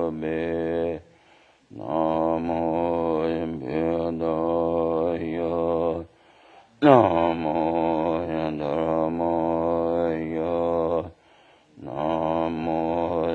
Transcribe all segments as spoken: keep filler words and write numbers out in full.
be Namo Yambedaya Namo Yandramaya Namo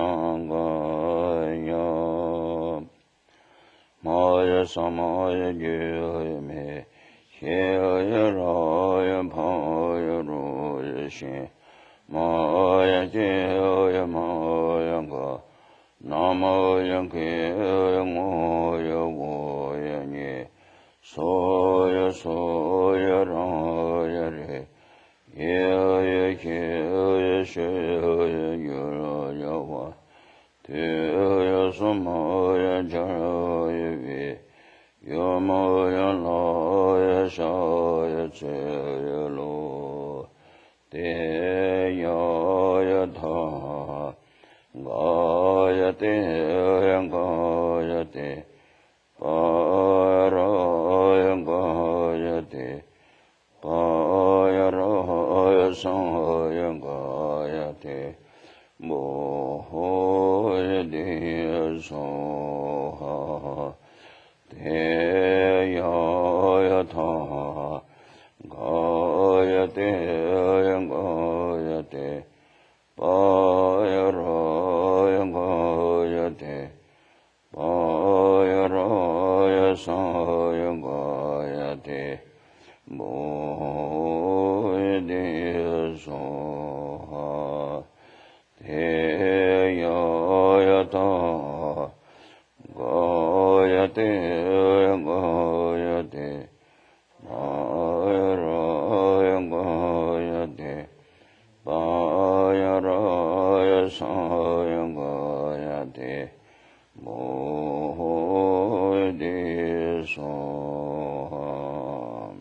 Sangaya Maya Samaya Jaya Me Shaya Raya Paya Roya Shin Maya Jaya Maya Ga Namo Yankaya Moya Voya Nye Soya Soya Raya Re Yaya Kaya Shaya Yara Yawa Teya Samaya Jaya Vi Yamaya Laya Shaya Chaya Lo Teya Yatha Gayate Gayate Paraya Gayate Payaraya Sahaya Gayate Mohoya Deya Soha Teya Yatha Gayate Gayate Payaraya Gayate Payaraya Sahaya Gayate Mohoya Deya Soha Teya Yatha Gayate Gayate Payaraya Gayate Payaraya Sahaya Gayate Mohoya Deya Soha.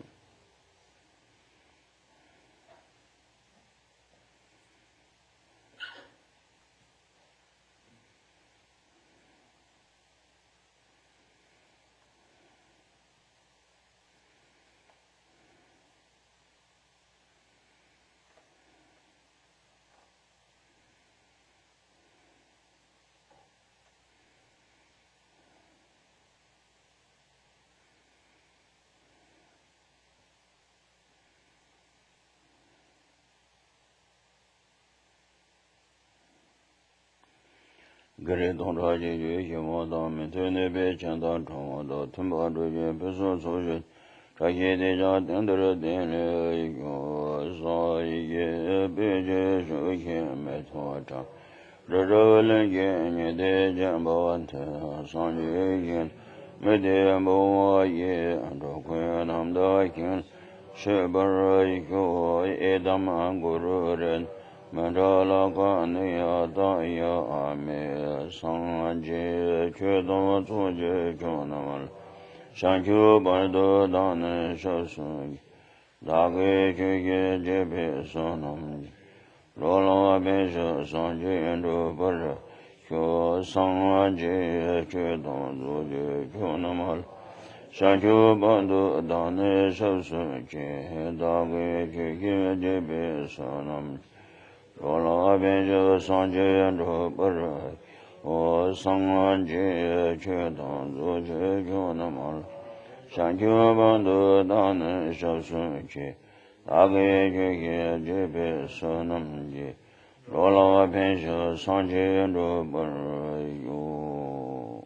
Gare Dong Raji Yue Ximo Dong Min Tene Be Chen Dang Chong Do Tumba Du Yue Pe So So Yue Chaxie De Jia Deng De Den Le Yo Sa Ye Be Je Shu Kien Me To Chang Re Re Len Ye Nye De Jian Bo Wan Te San Ye Yin Me De Bo Wa Ye An Do Kuen Nam Da Kien She Ba Ra Kyo E Dam An Gu Ru Ren Mandala Kanya Daya Ame Sanje Kedama Tuje Jonamal Shankyu Bardo Dana Shasun Dage Kye Jebe Sonam Rola Besha Sanje and Bara Kyo Sanje Kedama Tuje Jonamal Shankyu Bardo Dana Shasun Dage Kye Jebe Sonam Rola Benja Sanje and Robert, O Sanganje Chetan, Zoje Jonamal, Shankyu Bandu Dan Shasunchi, Age Jebe Sonamji, Rola Benja Sanje and Robert, you.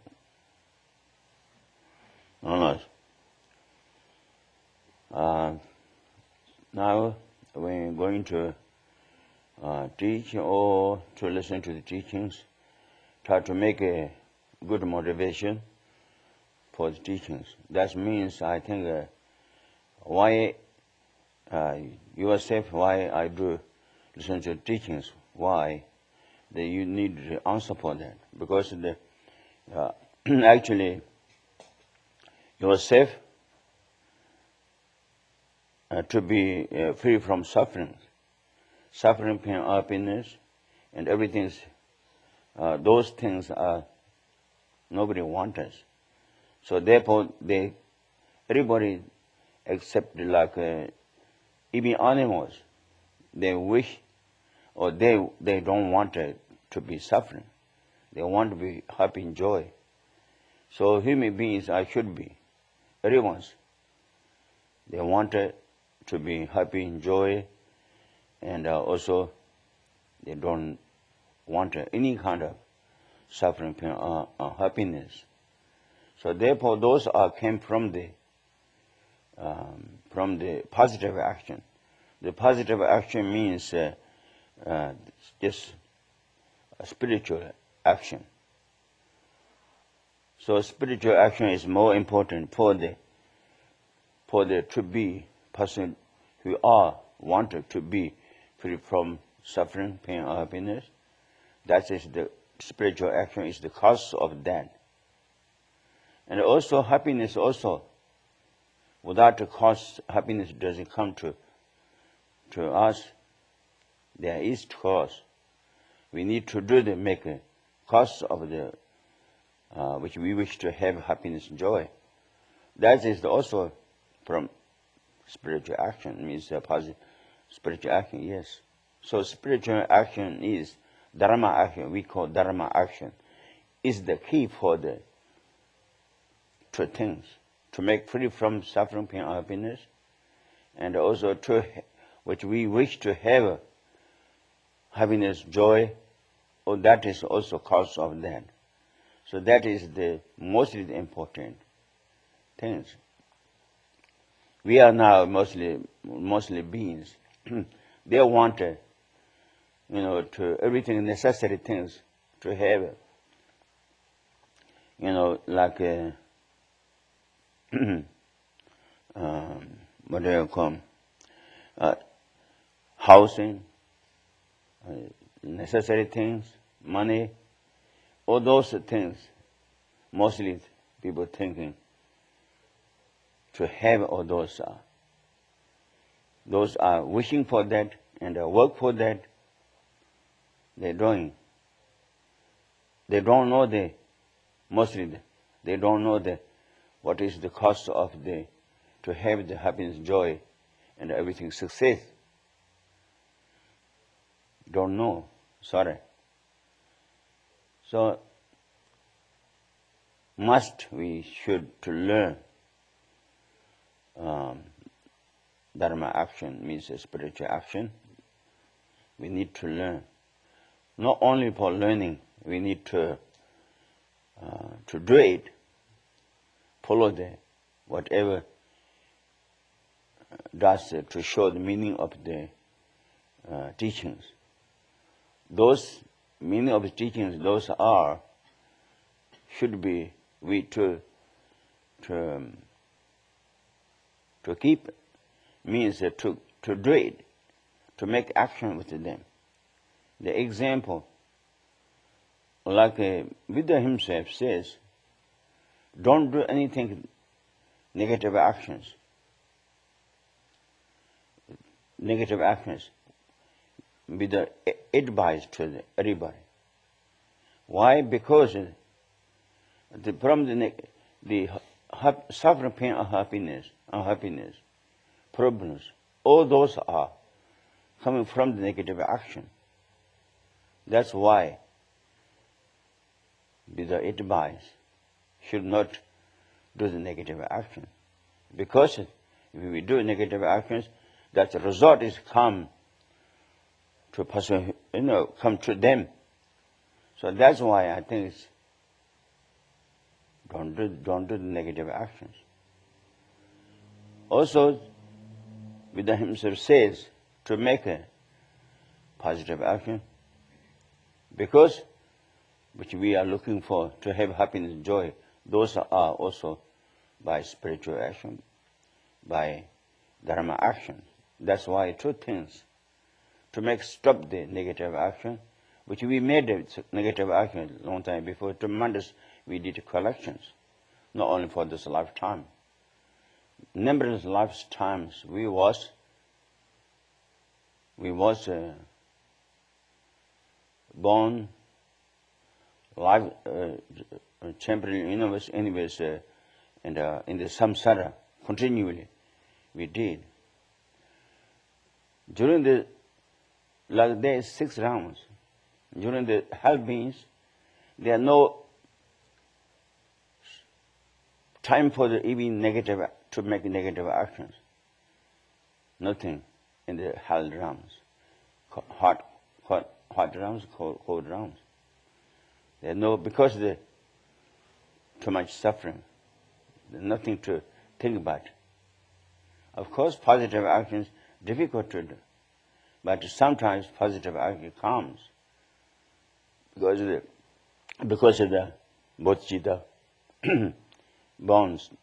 Alright. Uh, now we're going to Uh, teach or to listen to the teachings, try to make a good motivation for the teachings. That means, I think, uh, why uh, yourself, why I do listen to the teachings, why that you need to answer for that. Because the, uh, actually, yourself uh, to be uh, free from suffering. Suffering, pain, happiness, and everything, uh, those things are, nobody wants us. So therefore, they, everybody except like uh, even animals, they wish or they they don't want uh, to be suffering. They want to be happy and joy. So human beings I should be. Everyone's. They wanted to be happy and joy, and uh, also they don't want uh, any kind of suffering, pain, or uh, happiness. So therefore, those are came from the um, from the positive action. The positive action means uh, uh, just a spiritual action. So spiritual action is more important for the for the to be person who are wanted to be free from suffering, pain, or happiness. That is the spiritual action is the cause of that. And also happiness also. Without the cause, happiness doesn't come to to us. There is cause. We need to do the make a cause of the uh, which we wish to have happiness and joy. That is also from spiritual action, means a positive spiritual action, yes. So spiritual action is dharma action, we call dharma action, is the key for the two things, to make free from suffering, pain, or happiness, and also to which we wish to have happiness, joy, or that is also cause of that. So that is the mostly important things. We are now mostly mostly beings. They want, uh, you know, to everything necessary things to have, you know, like uh, um, what do you call uh, housing, uh, necessary things, money, all those things. Mostly people thinking to have all those are. Those are wishing for that and uh, work for that. They're doing. They don't know the, mostly the, they don't know the, what is the cost of the, to have the happiness, joy, and everything success. Don't know. Sorry. So, must we should to learn um, dharma action, means a spiritual action. We need to learn. Not only for learning, we need to uh, to do it, follow the whatever does uh, to show the meaning of the uh, teachings. Those meaning of the teachings, those are should be we to to um, to keep means uh, to to do it, to make action with them. The example, like uh, Buddha himself says, don't do anything negative actions. Negative actions. Buddha advised to everybody. Why? Because the, from the the suffering, pain, or happiness, unhappiness, problems, all those are coming from the negative action. That's why Buddha advised should not do the negative action. Because if we do negative actions, that the result is come to a person, you know, come to them. So that's why I think it's don't do, don't do the negative actions. Also, Buddha himself says to make a positive action, because which we are looking for to have happiness and joy, those are also by spiritual action, by dharma action. That's why two things, to make stop the negative action, which we made a negative action a long time before, tremendous, we did collections, not only for this lifetime. Numerous lifetimes we was, we was uh, born, life, uh, temporary universe, anyways, uh, and uh, in the samsara, continually, we did. During the, like there is six rounds, during the hell beings, There are no time for the even negative to make negative actions. Nothing in the hell realms, hot, hot, hot realms, cold, cold realms. There are no because the too much suffering. There's nothing to think about. Of course, positive actions difficult to do, but sometimes positive action comes because of the because of the bodhicitta bonds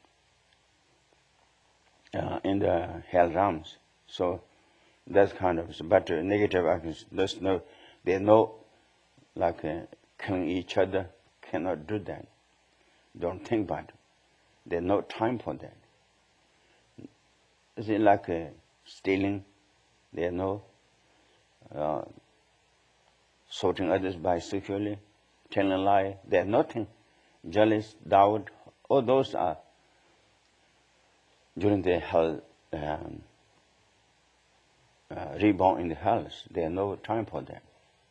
uh, in the hell realms. So that's kind of, but uh, negative actions, there's no, there's no, like uh, killing each other, cannot do that. Don't think about it. There's no time for that. It's like uh, stealing, there's no uh, sorting others by sexually, telling a lie, there's nothing. Jealous, doubt, all those are during the hell, um, uh, reborn in the hells. There's no time for that.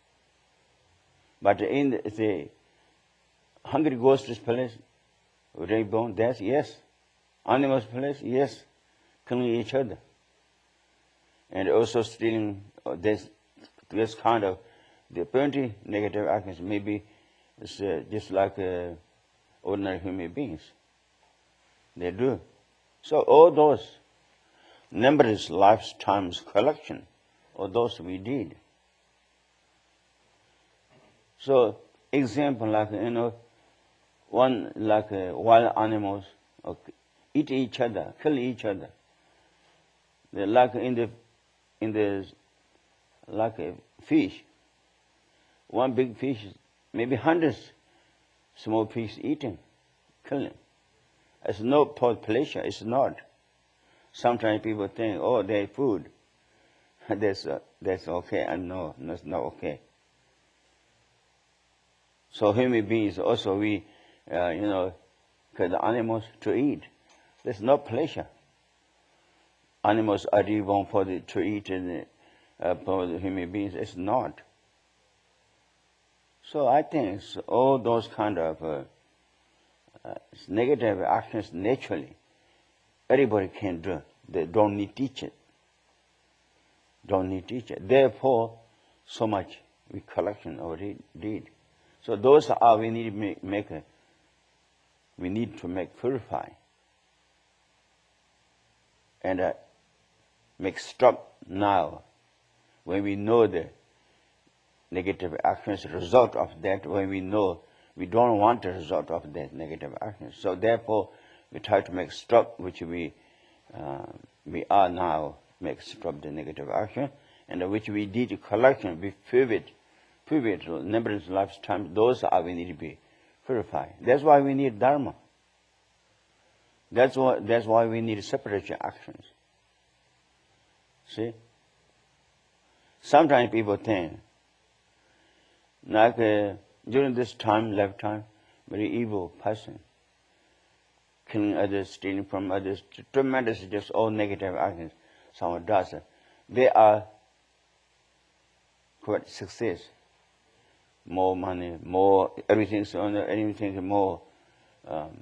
But in the, the hungry ghosts place, reborn, that's yes. Animals place, yes. Killing each other. And also stealing, uh, this, this kind of, the plenty negative actions, maybe it's uh, just like uh, ordinary human beings. They do. So all those numerous lifetimes collection, all those we did. So example like, you know, one like uh, wild animals okay, eat each other, kill each other. They like in the in the like a fish. One big fish, maybe hundreds small fish eating, killing. It's no pleasure. It's not. Sometimes people think, oh, they're food. that's uh, that's okay. And no, that's not okay. So human beings also we, uh, you know, because the animals to eat. There's no pleasure. Animals are reborn for the to eat and uh, for the human beings. It's not. So I think it's all those kind of uh, uh, negative actions naturally everybody can do. They don't need teacher. Don't need teacher. Therefore, so much we collection already did. So those are we need to make, make a, we need to make purify and uh, make stop now when we know the negative actions result of that, when we know we don't want the result of that negative actions. So therefore we try to make stop which we uh, we are now make stop the negative action, and which we did collection we pivot pivot numerous lifetimes. Those are we need to be purified. That's why we need dharma. That's why that's why we need separation actions. See? Sometimes people think, like uh, during this time, lifetime, very evil person, killing others, stealing from others, tremendous, just all negative actions someone does. They are quite success, more money, more everything's on everything more um,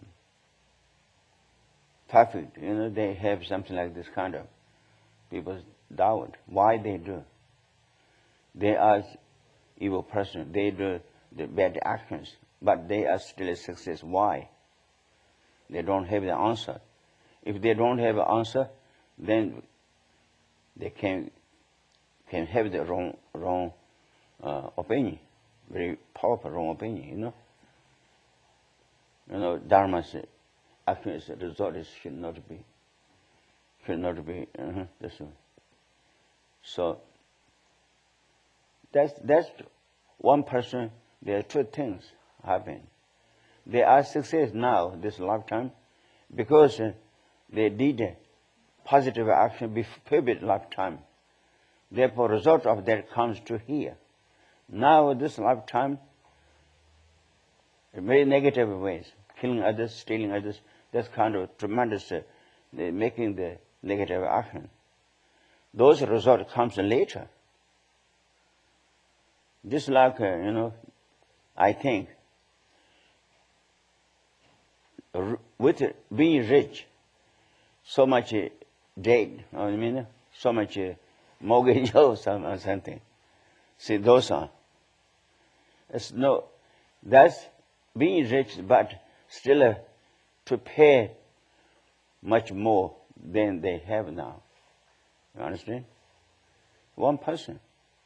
perfect. You know, they have something like this kind of people doubt why they do. They are evil person. They do the bad actions, but they are still a success. Why? They don't have the answer. If they don't have an answer, then they can can have the wrong wrong uh, opinion, very powerful wrong opinion. You know. You know, dharma's action is the result is should not be should not be. Uh-huh, this one. So that's that's one person. There are two things happen. They are success now this lifetime because uh, they did a positive action before previous lifetime. Therefore, result of that comes to here. Now this lifetime, in very negative ways, killing others, stealing others. That's kind of tremendous. Uh, making the negative action. Those results comes later. Just like, uh, you know, I think with being rich, so much debt, you know what I mean? So much mortgage or something. See, those are. It's no, that's being rich, but still uh, to pay much more than they have now. You understand? One person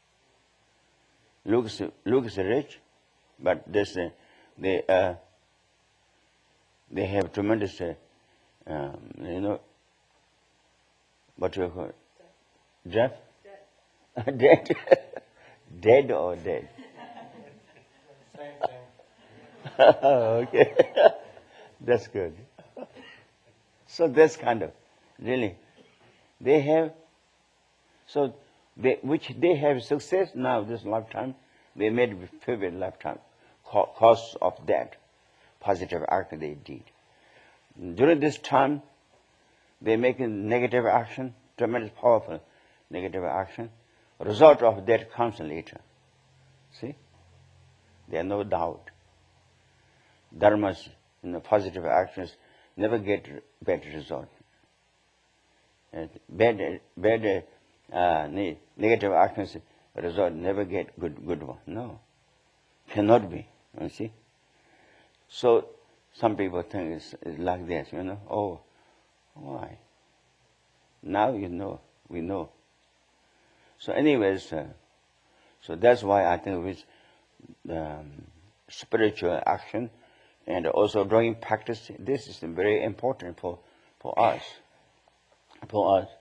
looks looks rich, but this uh, they uh, they have tremendous, uh, um, you know, what do you call it? Debt? Dead. Dead or dead? Same thing. Okay. That's good. So that's kind of, really, they have, so they, which they have success now this lifetime, they made previous lifetime, cause of that positive act they did. During this time, they make a negative action, tremendous powerful negative action. Result of that comes later. See? There no doubt. Dharmas, you know, positive actions never get bad result. And bad, bad, uh, negative actions result never get good, good one. No, cannot be. You see. So some people think it's, it's like this. You know. Oh, why? Now you know. We know. So, anyways, uh, so that's why I think with um, spiritual action and also drawing practice, this is very important for for us. For us.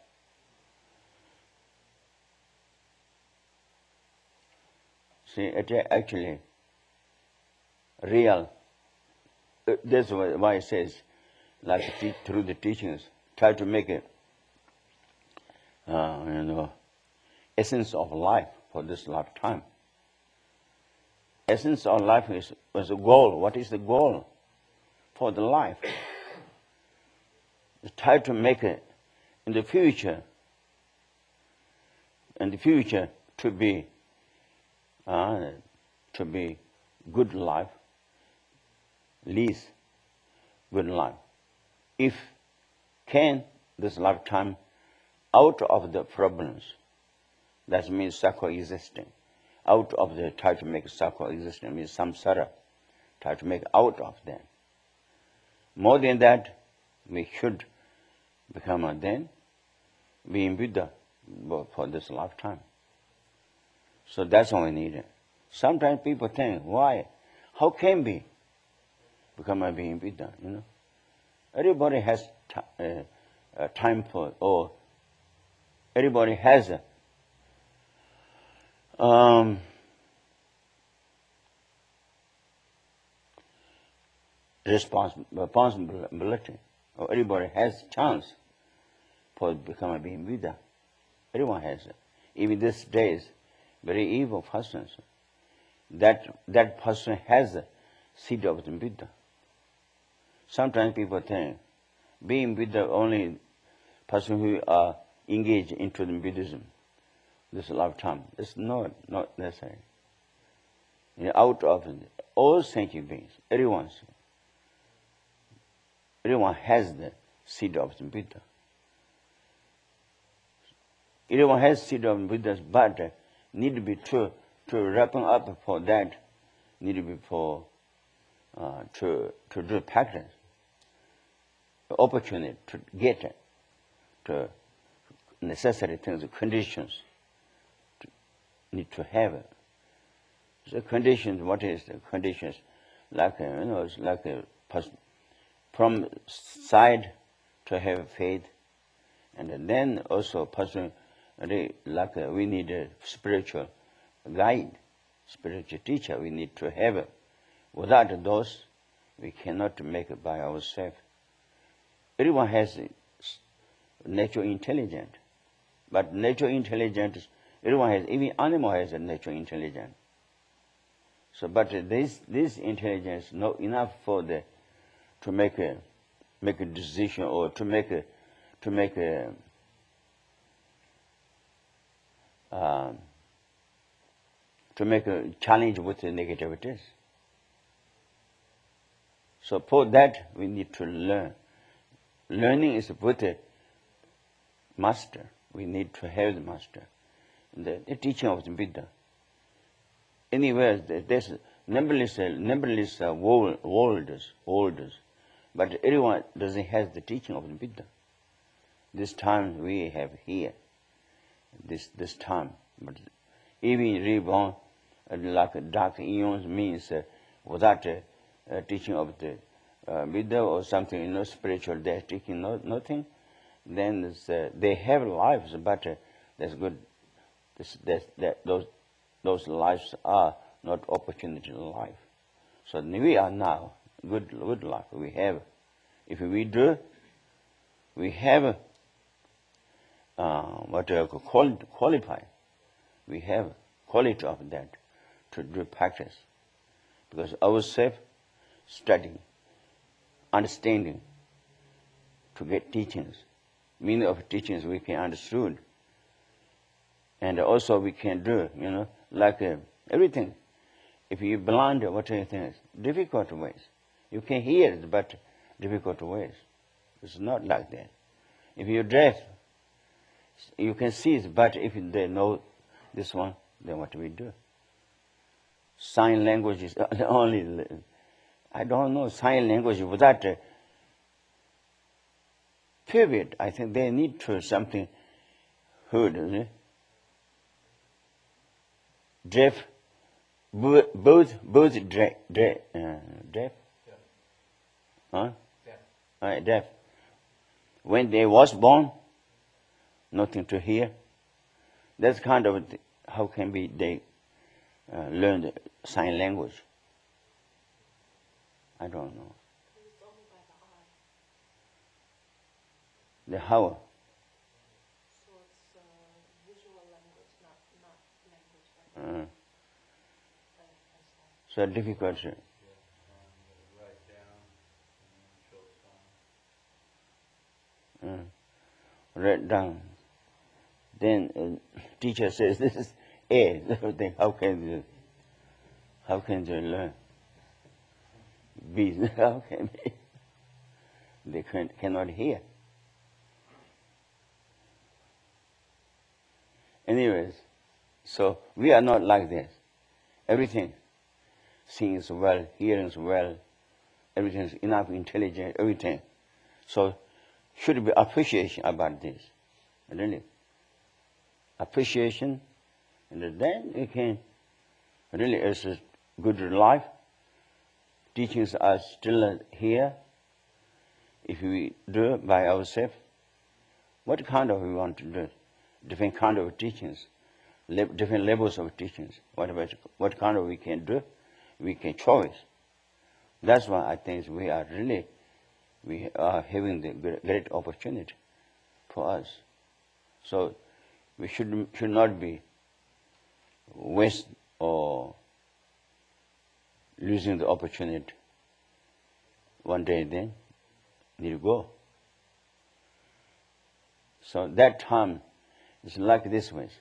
See, it actually real. That's why it says, like through the teachings, try to make it, uh, you know, essence of life for this lifetime. Essence of life is was the goal. What is the goal for the life? Try to make it in the future. In the future, to be, uh, to be good life, least good life. If can this lifetime out of the problems, that means psycho-existing. Out of the try to make psycho-existing means samsara. Try to make out of that. More than that, we should become a then being Buddha for this lifetime. So that's all we need. Sometimes people think, why? How can we become a being Buddha? You know, everybody has t- uh, uh, time for, or everybody has a um, respons- responsibility, or everybody has chance for become a being Buddha. Everyone has it. Even these days, very evil persons, that that person has a seed of the Buddha. Sometimes people think being Buddha only person who are engaged into the Buddhism this lifetime. It's not not necessary. You know, out of all sentient beings, everyone's everyone has the seed of the Buddha. Everyone has seed of Buddha, but need to be to to wrapping up for that. Need to be for uh, to to do practice. The opportunity to get it, to necessary things, conditions. To, need to have it. So conditions. What is the conditions? Like a, you know, it's like a from side to have faith, and then also person. Like a, we need a spiritual guide, spiritual teacher. We need to have it. Without those, we cannot make it by ourselves. Everyone has natural intelligence, but natural intelligence, everyone has, even animal has a natural intelligence. So, but this this intelligence not enough for the to make a make a decision or to make a to make a uh, to make a challenge with the negativities. So for that we need to learn. Learning is with the master. We need to have the master. The, the teaching of the Buddha. Anywhere there's numberless, numberless uh, world, worlds, worlds, but everyone doesn't have the teaching of the Buddha. This time we have here, this this time, but even reborn, uh, like dark eons means uh, without uh, uh, teaching of the uh, Buddha or something, you know, spiritual, they're teaching no, nothing. Then uh, they have lives, but uh, that's good. This, that's, that, those those lives are not opportunity life. So we are now good good life. We have, if we do, we have uh, what I call quali- qualify. We have quality of that to do practice, because ourselves studying, understanding, to get teachings. Meaning of teachings we can understood, and also we can do, you know, like uh, everything. If you blind, what do you think? Difficult ways. You can hear it, but difficult ways. It's not like that. If you're deaf, you can see it, but if they know this one, then what do we do? Sign language is only, I don't know, sign language without a period. I think they need to something heard, isn't it? Deaf, both, both deaf, deaf, uh, deaf? Yeah. Huh? Yeah. Uh, deaf. When they was born, nothing to hear. That's kind of, how can be they uh, learn the sign language? I don't know. It's only by the eye. The how? So it's uh, visual language, not not language by the Uh, by the so difficult. Yeah. Um, write down and show sign. Uh, write down. Then uh, teacher says this is A. Then how can you, how can they learn? B. How can they? They can, cannot hear. Anyways, so we are not like this. Everything, seeing is well, hearing is well, everything is enough intelligence, everything. So should be appreciation about this, really. Appreciation, and then you can really, it's a good life. Teachings are still here. If we do it by ourselves, what kind of we want to do? Different kind of teachings, le- different levels of teachings. What about what kind of we can do? We can choose. That's why I think we are really, we are having the great opportunity for us. So we should should not be waste or losing the opportunity. One day then need to go. So that time is like this way.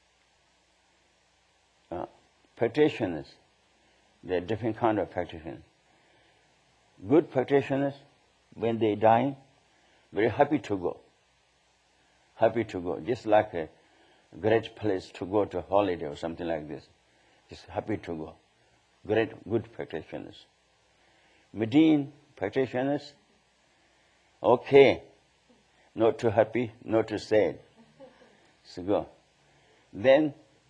Uh, practitioners, there are different kind of practitioners. Good practitioners, when they die, very happy to go. Happy to go, just like a great place to go to holiday or something like this. Just happy to go. Great, good practitioners. Medine practitioners, okay, not too happy, not too sad. So go. Then,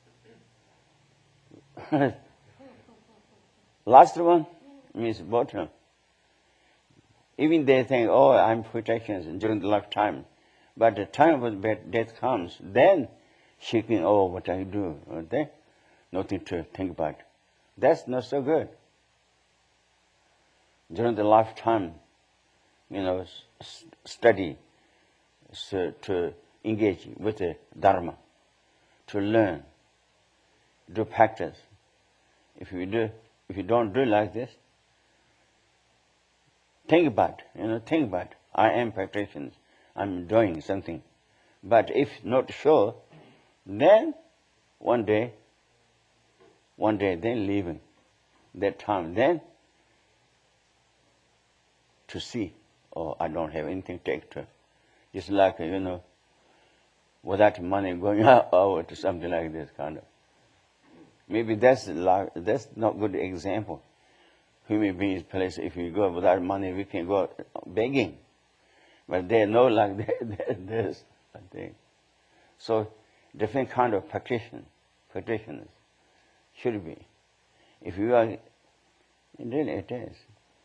last one means bottom. Even they think, oh, I'm protection during the lifetime. But the time when death comes, then she can, oh, what I do? Okay? Nothing to think about. That's not so good. During the lifetime, you know, study, so to engage with the Dharma, to learn, do practice. If you do, if you don't do like this, think about, you know, think about, I am practitioner, I'm doing something. But if not sure, then one day, one day, then leaving that time, then to see, or I don't have anything to extra. It's like, you know, without money going out to something like this kind of. Maybe that's like, that's not good example. Human beings place, if we go without money, we can go begging. But they know like that, this, I think. So different kind of practitioner, practitioners should be. If you are, really it is.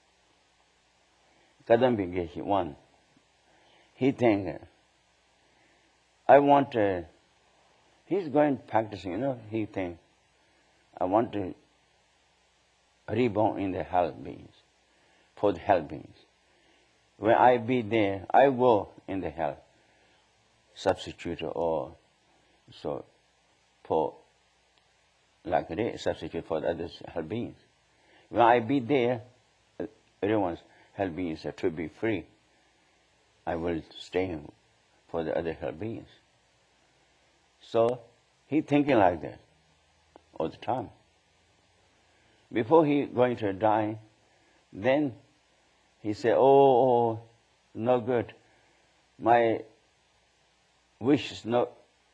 Kadambi Geshe, one, he think, I want, uh, he's going practicing, you know, he think, I want to reborn in the hell beings, for the hell beings. When I be there, I go in the hell, substitute or so for like a substitute for the other hell beings. When I be there, everyone's hell beings are to be free. I will stay for the other hell beings. So he thinking like that all the time. Before he going to die, then he said, oh, oh, no good. My wish is not,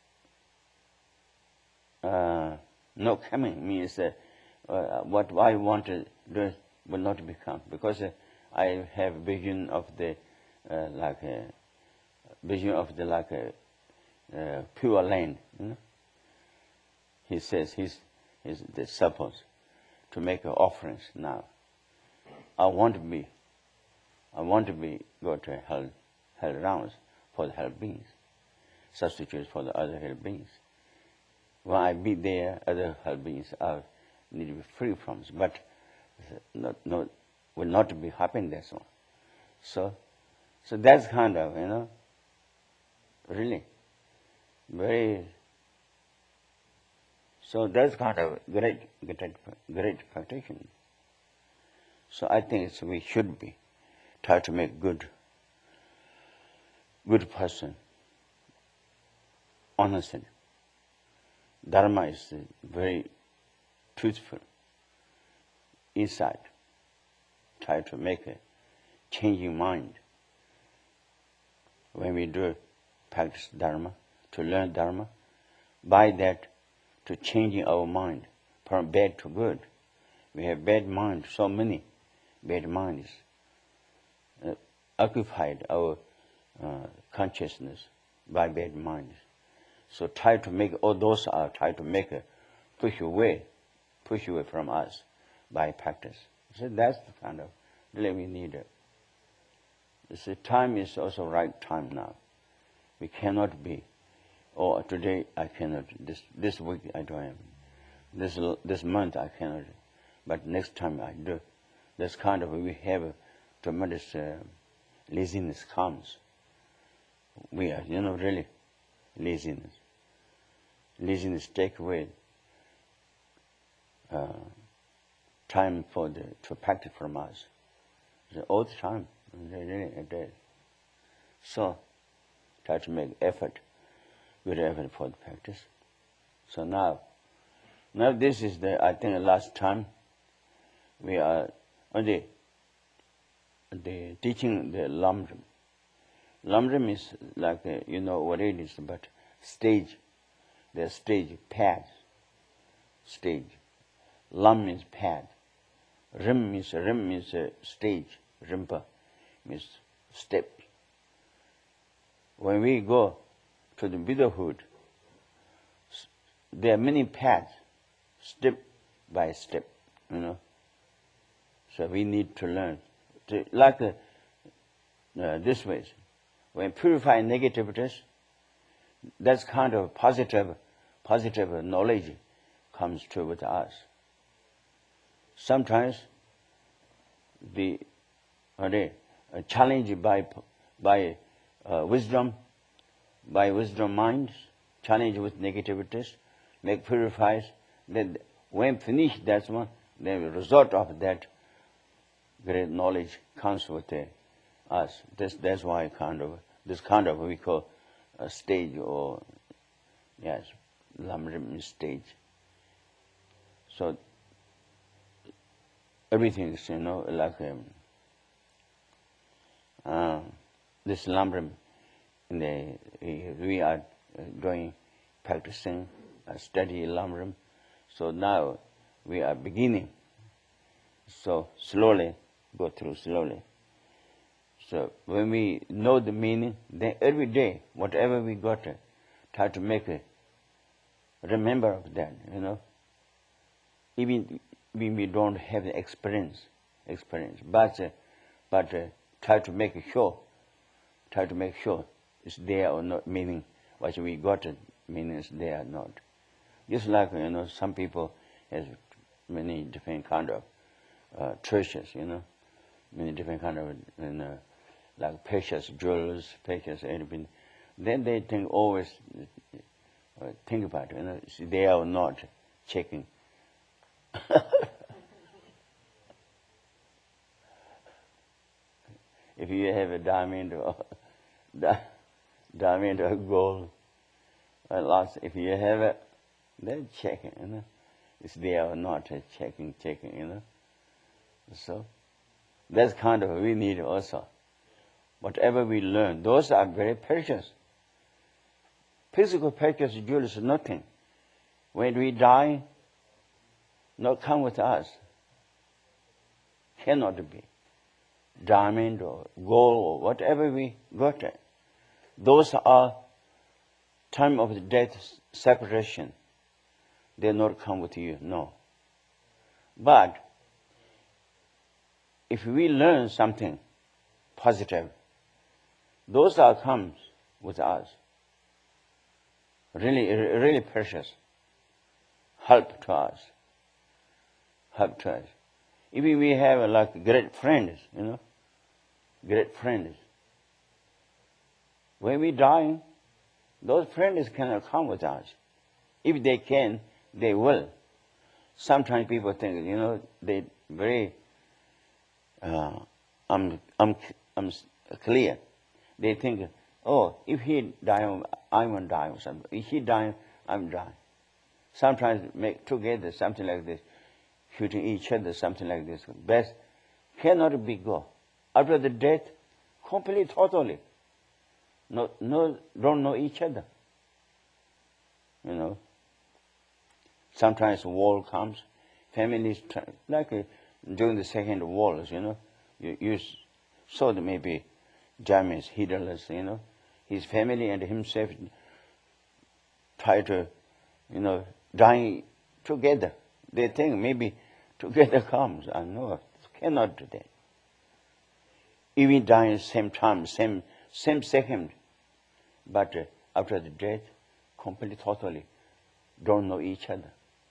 uh, not coming, means uh, uh, what I want to do will not become. Because uh, I have vision of the, uh, like, a vision of the, like, a uh, pure land. You know? He says he's, he's the supposed to make offerings now. I want to be, I want to be, go to hell, hell rounds for the hell beings, substitutes for the other hell beings. When I be there, other hell beings are need to be free from, but not, not, will not be happy in that one. So, so that's kind of, you know, really, very, so that's kind of great, great, great practitioner. So I think it's, we should be, try to make good, good person, honest. Dharma is very truthful, inside. Try to make a changing mind. When we do practice Dharma, to learn Dharma, by that to changing our mind from bad to good. We have bad mind, so many bad minds uh, occupied our uh, consciousness by bad minds. So try to make all those are try to make a push away, push away from us by practice. So that's the kind of really we need it. The time is also right time now. We cannot be, oh today I cannot, this this week I don't have, this this month I cannot, but next time I do. This kind of we have a tremendous uh, laziness comes. We are, you know, really laziness. Laziness take away uh, time for the to practice from us. So all the time, really it is. So try to make effort, good effort for the practice. So now, now this is the I think the last time we are on the the teaching the Lamrim. Lamrim is like a, you know what it is, but stage. The stage, pad, stage. Lam means pad. Rim means, rim means a stage. Rimpa means step. When we go to the Buddhahood, there are many paths, step by step, you know. So we need to learn. To, like uh, uh, this way, when purify negativities, that's kind of positive positive knowledge comes to with us. Sometimes the uh, uh, challenge by by uh, wisdom, by wisdom minds, challenge with negativities, make purifies. Then when finished, that's one. Then the result of that great knowledge comes with uh, us. This that's why kind of this kind of we call a stage or yes. Lamrim stage. So everything is, you know, like um, uh, this Lamrim, in the, we are doing, practicing, uh, study Lamrim. So now we are beginning. So slowly, go through slowly. So when we know the meaning, then every day, whatever we got, uh, try to make it, remember of that, you know. Even when we don't have the experience, experience, but uh, but uh, try to make sure, try to make sure it's there or not. Meaning, what we got, uh, meaning is there or not. Just like, you know, some people has many different kind of uh, treasures, you know, many different kind of, you know, like precious jewels, precious anything. Then they think always uh, think about it, you know, is there or not, checking. If you have a diamond or di diamond or gold, at last, if you have it, then check it, you know, it's there or not, checking, checking, you know. So that's kind of we need also. Whatever we learn, those are very precious. Physical precious jewels is nothing. When we die, not come with us. Cannot be. Diamond or gold or whatever we got. Those are time of the death separation. They not come with you, no. But if we learn something positive, those are comes with us. Really, really precious. Help to us. Help to us. If we have like great friends, you know, great friends. When we die, those friends cannot come with us. If they can, they will. Sometimes people think, you know, they very, uh, I'm, I'm, I'm clear. They think, oh, if he die, I won't die or something. If he die, I'm dying. Sometimes make together something like this, shooting each other, something like this. Best cannot be go. After the death, completely, totally. No, no, don't know each other. You know. Sometimes war comes, families, like uh, during the second wars, you know, you, you saw that maybe James Hitler, you know, his family and himself try to, you know, die together. They think maybe together comes. I know, cannot do that. Even die at the same time, same, same second. But uh, after the death, completely, totally, don't know each other.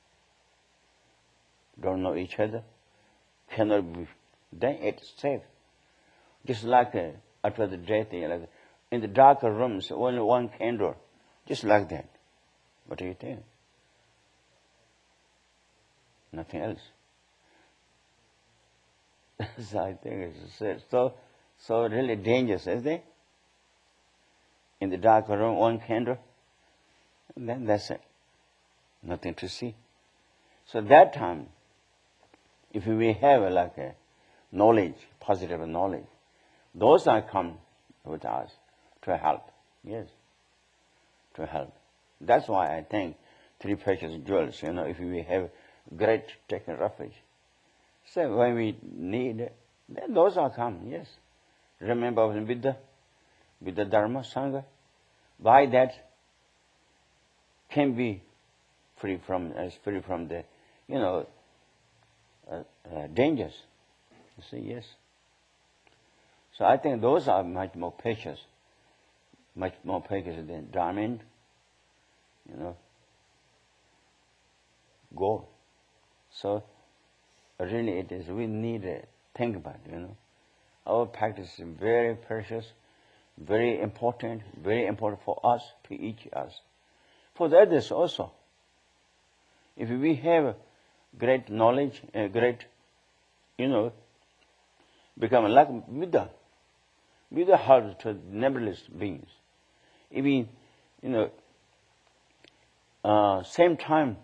Don't know each other, cannot be, then it's safe. Just like uh, after the death, like in the darker rooms, only one candle, just like that. What do you think? Nothing else. So I think it's so, so really dangerous, isn't it? In the darker room, one candle, and then that's it. Nothing to see. So that time, if we have like a knowledge, positive knowledge, those are come with us to help. Yes, to help. That's why I think three precious jewels, you know, if we have great taking refuge. So when we need it, then those are come, yes. Remember with the, with the Dharma, Sangha. By that can be free from, as free from the, you know, Uh, uh, dangers. You see, yes. So I think those are much more precious, much more precious than diamond, you know, gold. So really it is, we need to think about it, you know. Our practice is very precious, very important, very important for us, to each us. For the others also. If we have great knowledge, uh, great, you know, become like Buddha. Buddha helps to numberless beings. Even, you know, uh, same time,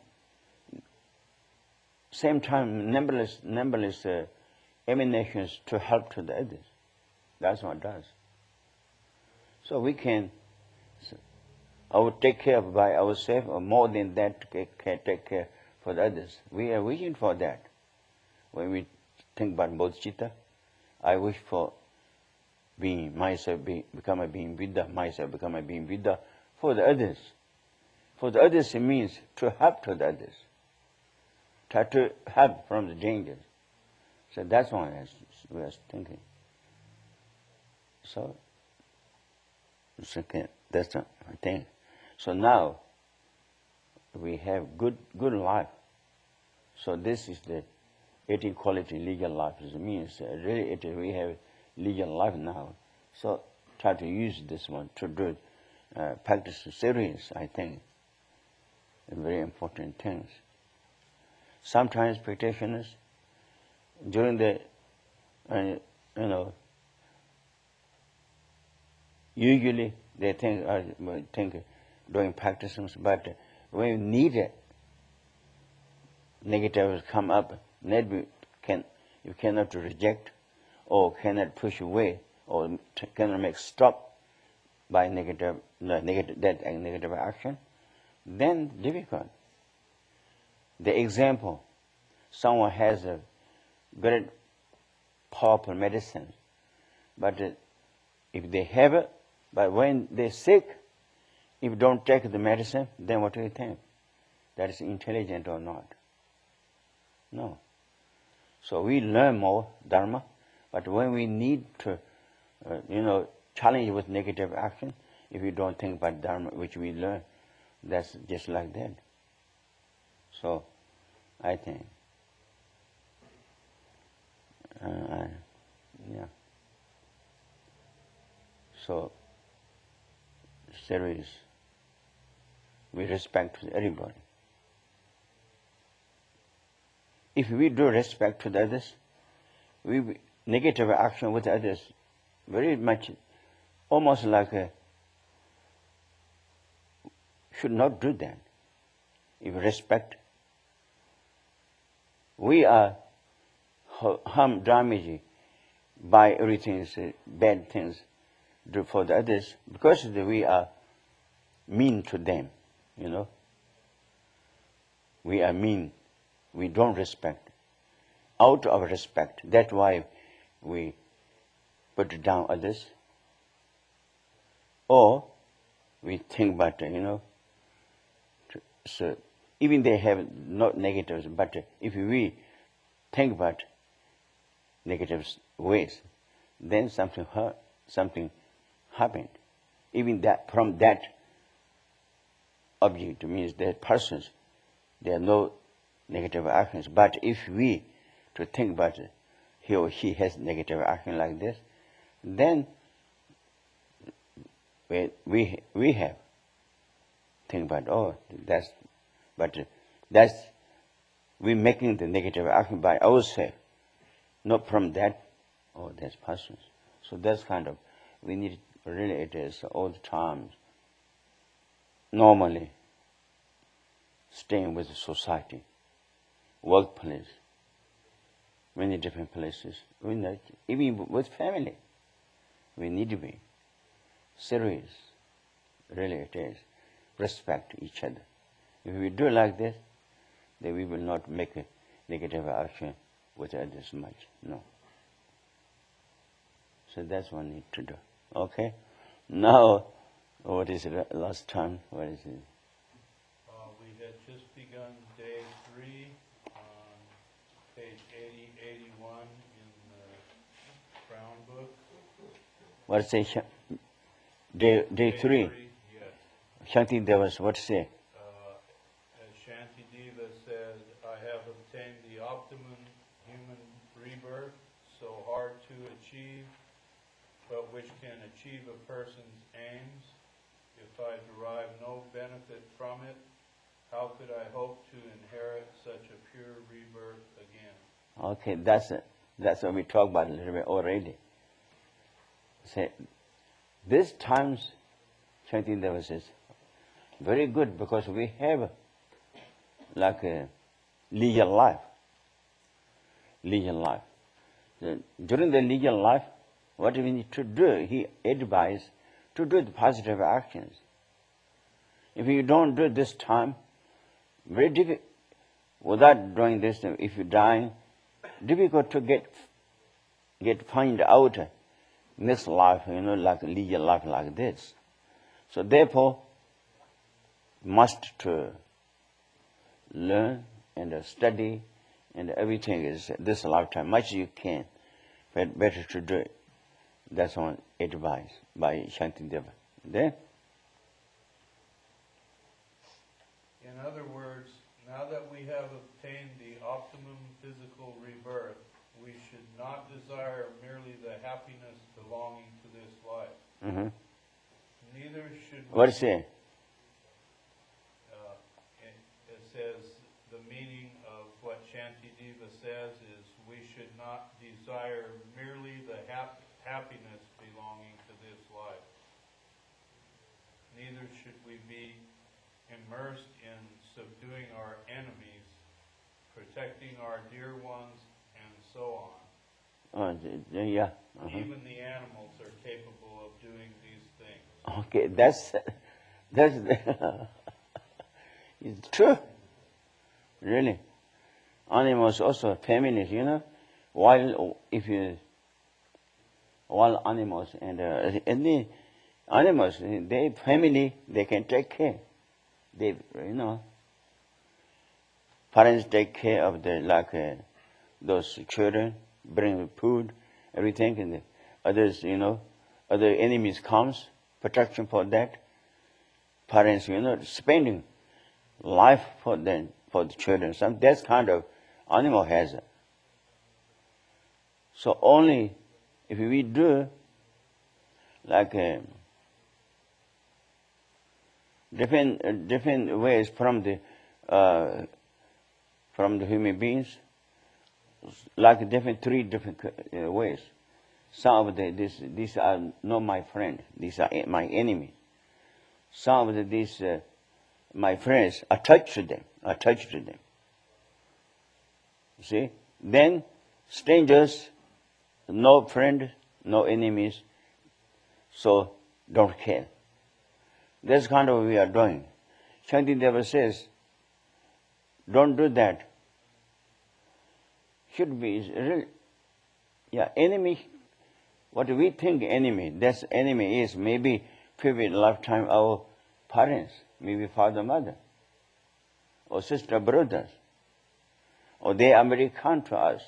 same time, numberless, numberless uh, emanations to help to the others. That's what it does. So we can I will take care by ourselves, or more than that, can take care for the others. We are wishing for that. When we think about bodhicitta, I wish for being myself, be, become a being Buddha, myself become a being Buddha for the others. For the others, it means to help to the others, try to help from the dangers. So that's what I was thinking. So, okay, that's the thing. So now we have good good life. So this is the eighteen quality legal life. It means uh, really it, we have legal life now. So try to use this one to do uh, practice serious, I think. Very important things. Sometimes practitioners during the uh, you know usually they think uh, think doing practices, but when you need it, negatives come up, maybe can you cannot reject or cannot push away or t- cannot make stop by negative, no, negative that negative action, then difficult. The example, someone has a very powerful medicine, but uh, if they have it, but when they're sick, if you don't take the medicine, then what do you think? That is intelligent or not? No. So we learn more Dharma, but when we need to, uh, you know, challenge with negative action, if we don't think about Dharma, which we learn, that's just like that. So, I think, uh, I, yeah. So, service. We respect everybody. If we do respect to the others, we negative action with others very much, almost like a, should not do that. If respect, we are harm, damage by everything, bad things do for the others because we are mean to them. You know, we are mean, we don't respect. Out of respect, that's why we put down others. Or we think about, you know, so even they have not negatives, but if we think about negative ways, then something hurt, something happened. Even that from that object means that persons, there are no negative actions. But if we to think about it, he or she has negative action like this, then we we, we have think about, oh, that's, but that's, we making the negative action by ourselves, not from that, oh, that's persons. So that's kind of, we need, really it is all the time, normally, staying with the society, workplace, many different places, we need, even with family, we need to be serious, really it is, respect each other. If we do like this, then we will not make a negative action with others much, no. So that's what we need to do, okay? Now, what is it last time, what is it? Uh, we had just begun day three on page eighty, eighty-one in the Crown Book. What say, day, day, day three? three, yes. Shanti Devas, what say? Uh, as Shantideva said, I have obtained the optimum human rebirth, so hard to achieve, but which can achieve a person's aims. If I derive no benefit from it, how could I hope to inherit such a pure rebirth again? Okay, that's it. That's what we talked about a little bit already. Say, this times, Shanti Deva says, very good because we have like a legal life. Legal life. The, during the legal life, what we need to do, he advised to do the positive actions. If you don't do it this time, very difficult, without doing this, if you die, difficult to get, get find out next life, you know, like lead your life like this. So therefore, must to learn and study and everything is this lifetime, much you can, but better to do it. That's one advice by Shantideva. Then, in other words, now that we have obtained the optimum physical rebirth, we should not desire merely the happiness belonging to this life. mm-hmm. Neither should we... What is it? Uh, it, it says, the meaning of what Shantideva says is we should not desire merely the hap- happiness belonging to this life. Neither should we be immersed in subduing our enemies, protecting our dear ones, and so on. Oh, yeah. Uh-huh. Even the animals are capable of doing these things. Okay, that's that's it's true. Really, animals also feminist, you know. While if you wild animals and uh, any animals, they family they can take care. They you know. Parents take care of the like uh, those children, bring food, everything, and the others, you know, other enemies comes, protection for that. Parents, you know, spending life for them, for the children. Some that kind of animal has it. So only if we do like uh, different uh, different ways from the uh, from the human beings, like different three different uh, ways. Some of the this these are not my friend; these are my enemy. Some of the, these uh, my friends attached to them, attached to them. See, then strangers, no friend, no enemies, so don't care. That's kind of what we are doing. Shantideva says, don't do that. Should be real, yeah, enemy. What we think enemy, that's enemy is maybe previous lifetime our parents, maybe father, mother, or sister, brothers, or they are very kind to us.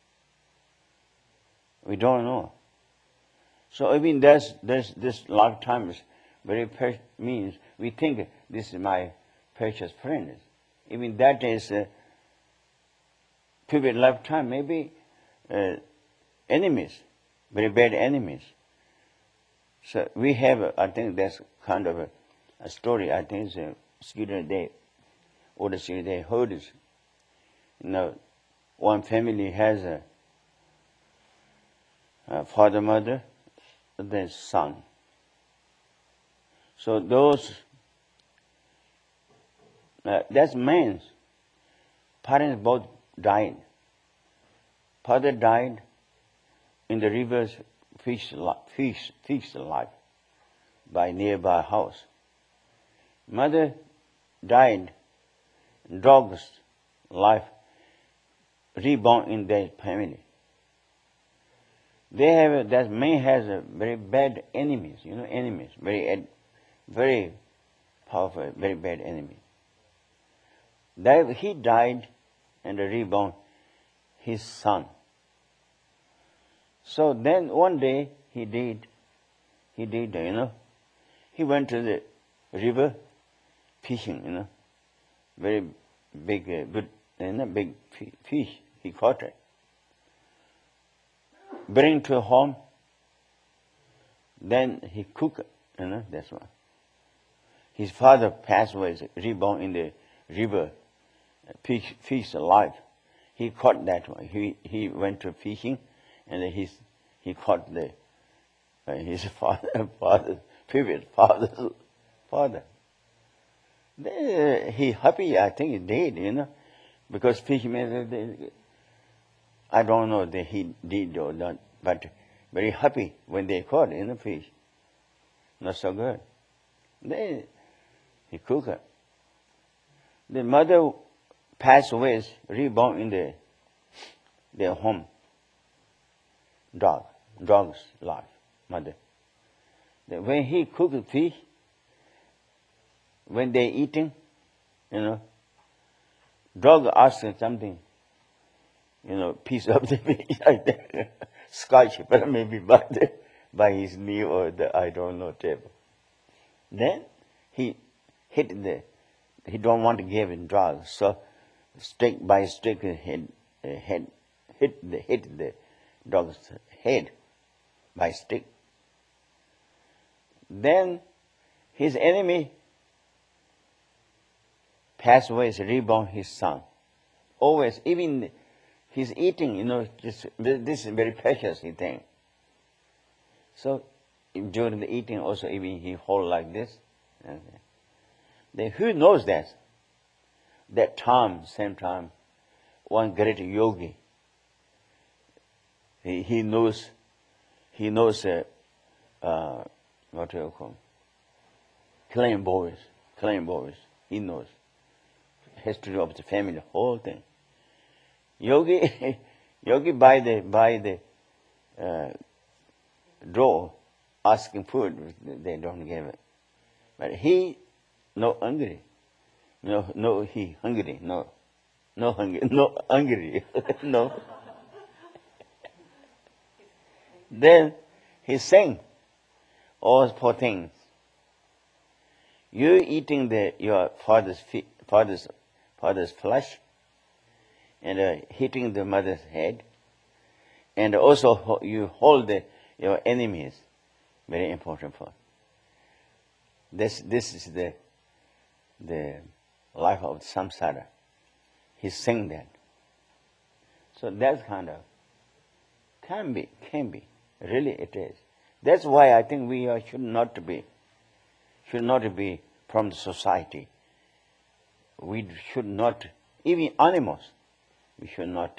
We don't know. So even there's, there's this lifetime is very precious, means we think this is my precious friend. Even that is uh, previous lifetime, maybe uh, enemies, very bad enemies. So we have, I think that's kind of a, a story. I think it's a student they, or the student they heard this. You know, one family has a, a father, mother, then son. So those, uh, that's means parents both died. Father died in the river's fish, fish, fish life by nearby house. Mother died in dog's life, reborn in their family. They have, that man has a very bad enemies, you know, enemies, very, very powerful, very bad enemy. That he died and reborn his son. So then one day he did, he did, you know, he went to the river fishing, you know, very big, uh, good, you know, big fish. He caught it. Bring to home. Then he cooked it, you know, that's one. His father passed away, reborn in the river, fish, fish alive. He caught that one. He he went to fishing, and he he caught the uh, his father father previous father's father. They, he happy, I think he did, you know, because fishermen, they, I don't know that he did or not, but very happy when they caught in the fish. Not so good. Then he cooked it. The mother passed away, reborn in the their home. Dog, dog's life, mother. Then when he cooked fish, when they eating, you know, dog asked something, you know, piece of the fish like that, scotch, but maybe by the, by his knee or the I don't know table. Then he hit the, he don't want to give him dog, so stick by stick head, head hit the hit the dog's head by stick. Then his enemy passed away, reborn his son. Always, even he's eating, you know, just, this is very precious, he thinks. So during the eating also, even he hold like this. Okay. Then who knows that? That time, same time, one great yogi, he, he knows, he knows, uh, uh, what do you call, clean boys, clean boys, he knows. History of the family, whole thing. Yogi, Yogi by the by the uh, door asking food, they don't give it. But he no hungry, no no he hungry, no no hungry, no hungry, no. Then he sang all four things. You eating the your father's feet, father's father's flesh, and uh, hitting the mother's head, and also ho- you hold the, your enemies. Very important for this. This is the the life of samsara. He sang that. So that kind of can be, can be. Really, it is. That's why I think we are, should not be, should not be from the society. We should not, even animals, we should not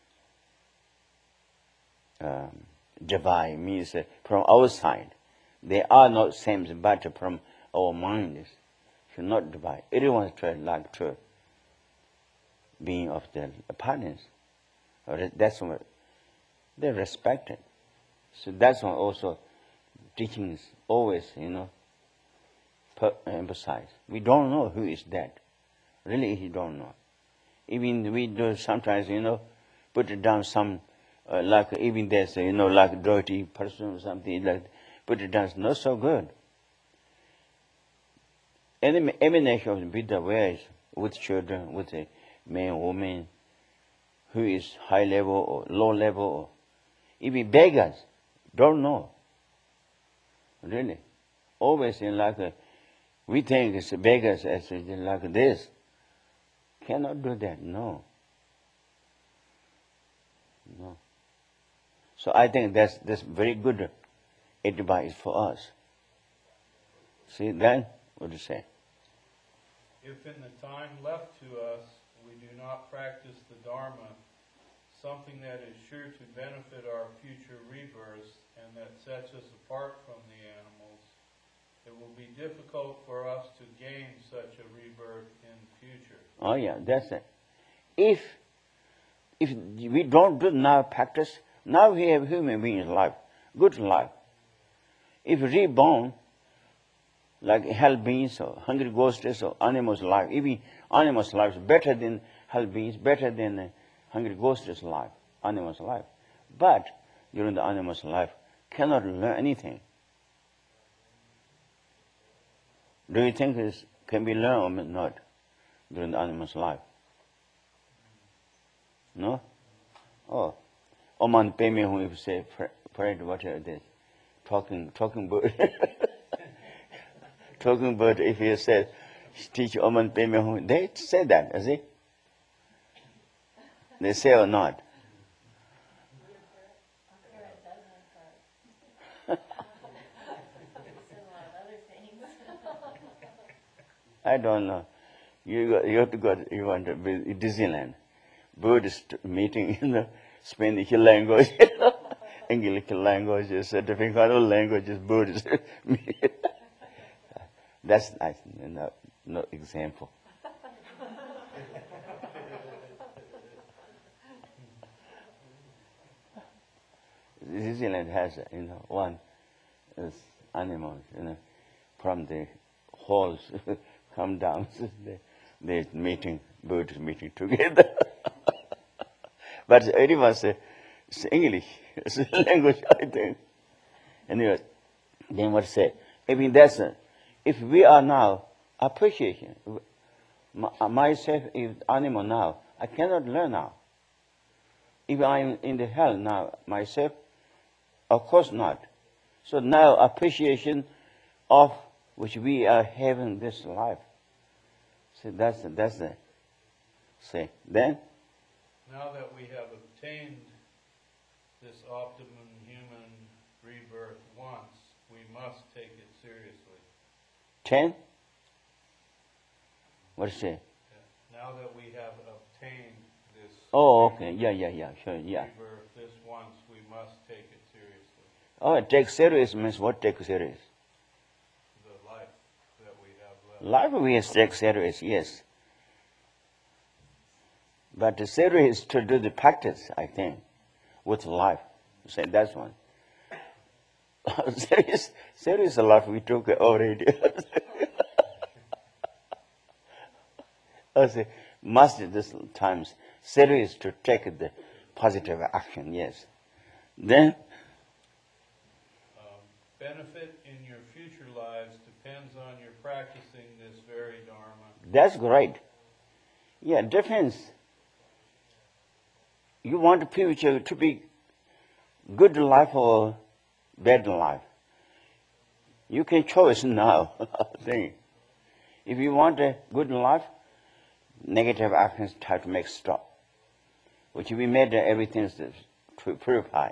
uh, um, divide, means uh, from our side. They are not same, but from our minds, should not divide. Everyone try like to being of the partners. That's what they respect it. So that's what also teachings always, you know, per- emphasize. We don't know who is that. Really, he don't know. Even we do sometimes, you know, put it down some, uh, like even there's, you know, like dirty person or something, like put it down. It's not so good. Any emanation of the Buddha ways with children, with a man, woman, who is high level or low level, or even beggars, don't know. Really. Always in like a, we think it's beggars as like this. Cannot do that, no. No. So I think that's that's very good advice for us. See then, what do you say? If in the time left to us we do not practice the Dharma, something that is sure to benefit our future rebirths and that sets us apart from the animals, it will be difficult for us to gain such a rebirth in the future. Oh yeah, that's it. If if we don't do now practice, now we have human beings life, good life. If reborn, like hell beings or hungry ghosts or animals' life, even animals' life is better than hell beings, better than uh, hungry ghosts' life, animals' life. But during the animals' life, cannot learn anything. Do you think this can be learned or not during the animal's life? No? Oh. Oman Peme, who you say, Fred, what is this? Talking, talking bird. Talking bird, if you say, teach Oman Peme, they say that, is it? They say or not? I don't know. You got, you have to go. You want to be Disneyland, Buddhist meeting, you know, Spanish language. English language is a different kind of language is Buddhist. That's nice. No, no example. New Zealand has, you know, one is animals, you know, from the halls come down. they, they're meeting, Buddhists meeting together. But anyone say, it's English, it's a language, I think. Anyway, then what say? I mean, that's, uh, if we are now appreciation, myself is animal now, I cannot learn now. If I'm in the hell now, myself, of course not. So now appreciation of which we are having this life. So that's the, that's the, say, then? Now that we have obtained this optimum human rebirth once, we must take it seriously. Ten? What is it? Now that we have obtained this Oh, okay. Yeah, yeah, yeah. Sure, yeah. rebirth this once, we must take it seriously. Oh, take serious means what take serious? The life that we have left. Life we have take serious, yes. But the serious is to do the practice, I think, with life. Say that's one. serious, serious life we took already. I say, must this times serious to take the positive action, yes. Then Um, benefit in your future lives depends on your practicing this very Dharma. that's great. Yeah, depends. You want the future to be good life or bad life. You can choose now. Thing. If you want a good life, negative actions try to make stop. Which we made everything to purify.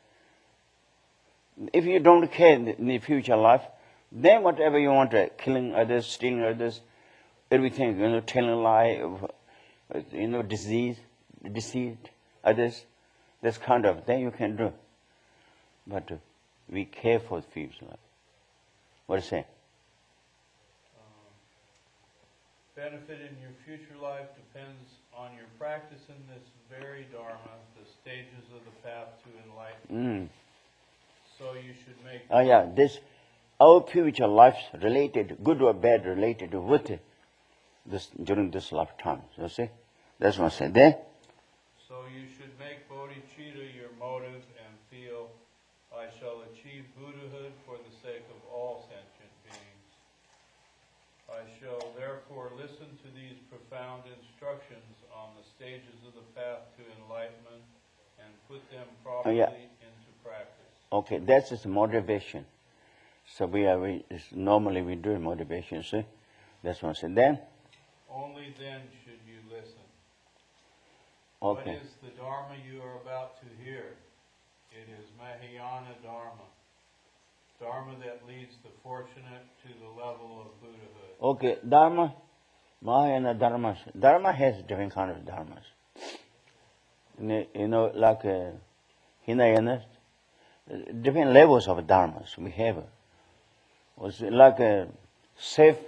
If you don't care in the future life, then whatever you want, uh, killing others, stealing others, everything, you know, telling lie, you know, disease, deceit others, this kind of thing you can do. But uh, we care for the future life. What do you say? Um, benefit in your future life depends on your practice in this very Dharma, the stages of the path to enlightenment. Mm. So you should make... Oh yeah, this, our future life related, good or bad, related with this during this lifetime. You see? That's what I said there. So you should make bodhicitta your motive and feel, I shall achieve Buddhahood for the sake of all sentient beings. I shall therefore listen to these profound instructions on the stages of the path to enlightenment and put them properly oh, yeah. into practice. Okay, that's just motivation. So we are we, normally we do motivation. See, that's what I said. Then. Only then should you listen. Okay. What is the Dharma you are about to hear? It is Mahayana Dharma. Dharma that leads the fortunate to the level of Buddhahood. Okay, Dharma, Mahayana Dharmas. Dharma has different kind of dharmas. You know, like uh, Hinayana, different levels of dharmas we have. It's like a safe.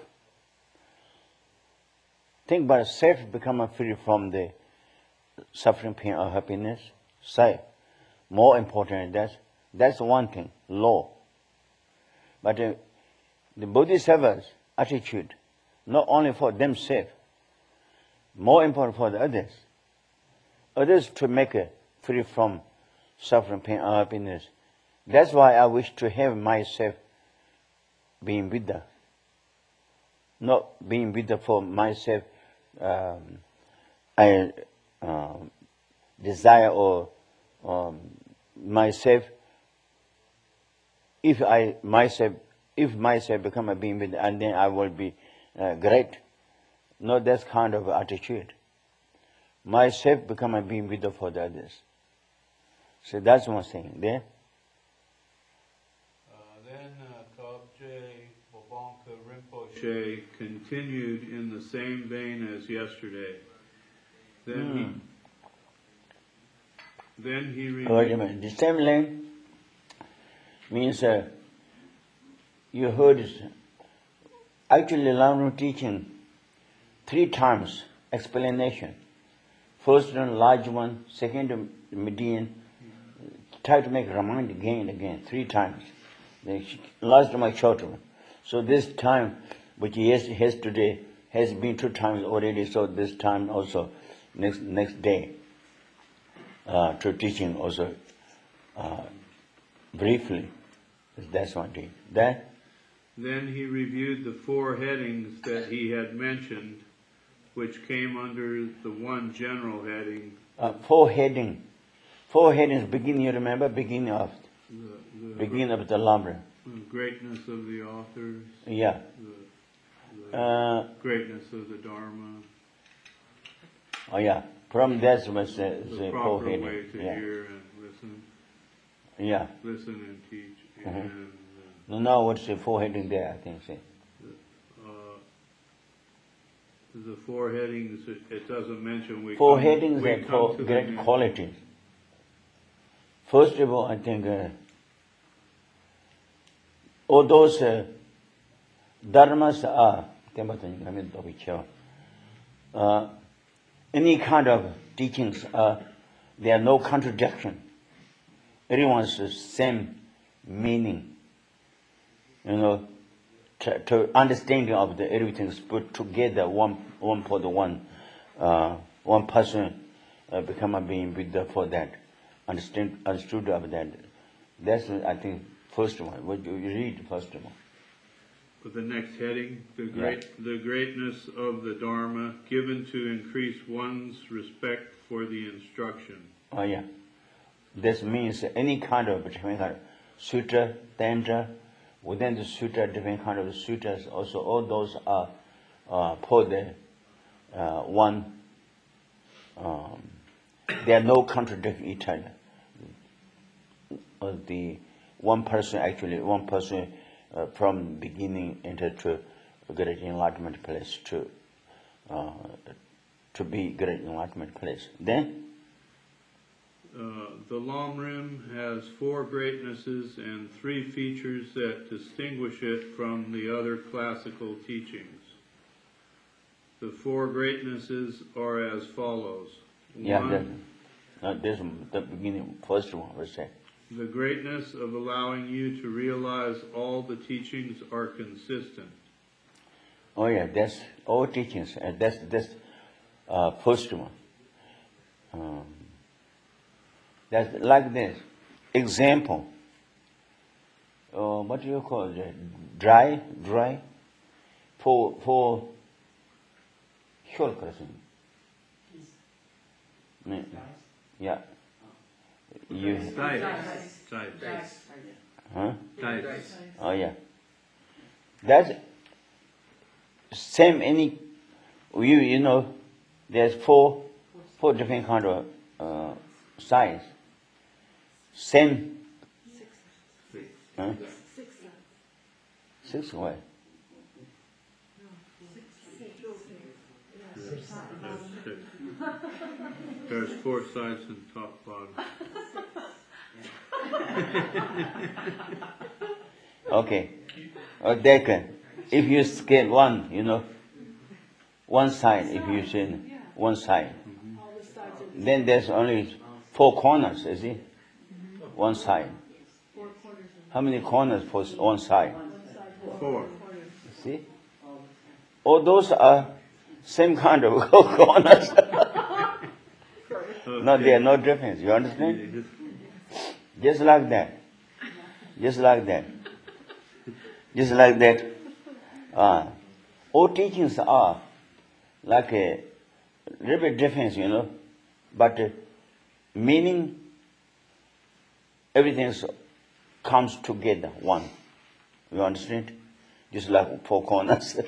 Think about safe becoming free from the suffering, pain, or happiness. Safe. More important than that. That's one thing, law. But uh, the Bodhisattva's attitude, not only for themselves, more important for the others. Others to make it free from suffering, pain, or happiness. That's why I wish to have myself being Buddha. Not being Buddha for myself, um, I um, desire or um, myself. If I myself, if myself become a being Buddha, and then I will be uh, great. Not that kind of attitude. Myself become a being Buddha for the others. So that's one thing there. Then uh, Tobje Bobonka Rinpoche continued in the same vein as yesterday. Then mm. he, then he Wait a minute. The same lane? means uh, you heard it. Actually, Lamrim teaching three times explanation. First one, large one. Second, median. Try to make remind again, again, three times. The last one, short one. So this time, which he has, has today, has been two times already. So this time also, next next day, uh, to teaching also uh, briefly. That's one thing. Then. Then he reviewed the four headings that he had mentioned, which came under the one general heading. Uh, four heading. Four headings beginning, you remember, beginning of The, the beginning of the Lamrim. The greatness of the authors. Yeah. The, the Uh, greatness of the Dharma. oh yeah. From that was uh, The the four proper heading. way to Yeah. hear and listen. Yeah. Listen and teach. Mhm. And No, no, what's the four heading there? I think. See. uh, the four headings. It, it doesn't mention. We Four come, headings we are come for to great them in- qualities. First of all, I think uh, all those uh, dharmas are uh, any kind of teachings. Uh, there are no contradiction. Everyone's the same meaning. You know, to, to understanding of the everything is put together, one one for the one, uh, one person uh, become a being with the, for that, understand understood of that. That's I think first one. What you read first one? But the next heading, the great, Yeah. the greatness of the Dharma, given to increase one's respect for the instruction. Oh yeah, this means any kind of different kind of sutra, tantra. Within the sutra, different kind of sutras. Also, all those are uh, for the uh, one. Um, they are no contradict each other. Uh, the one person actually, one person uh, from beginning into to great enlightenment place to uh, to be great enlightenment place. Then. Uh, the Lamrim has four greatnesses and three features that distinguish it from the other classical teachings. The four greatnesses are as follows. Yeah, One, that, uh, this the beginning, first one, we say. the greatness of allowing you to realize all the teachings are consistent. Oh yeah, that's all teachings, and that's that's uh, first one. Um, that's like this. Example. Uh, what do you call it? Dry, dry. For for. Sure, person. Yeah. You. Dice. Dice. Huh? Dice. Oh yeah. That's same any you you know there's four four different kind of uh, size. Same. Huh? Six what? There's four sides and top bottom. Okay. Oh, they can. If you scan one, you know, one side, if you say one side, All the sides of then there's only four corners, you see? One side. four corners of How many corners for s- one side? one side. Four. Corners. See? All those are same kind of corners. No, there are no difference. You understand? Just like that. Just like that. Just like that. Uh, all teachings are like a little bit different, you know, but uh, meaning, everything comes together, one. You understand? Just like four corners.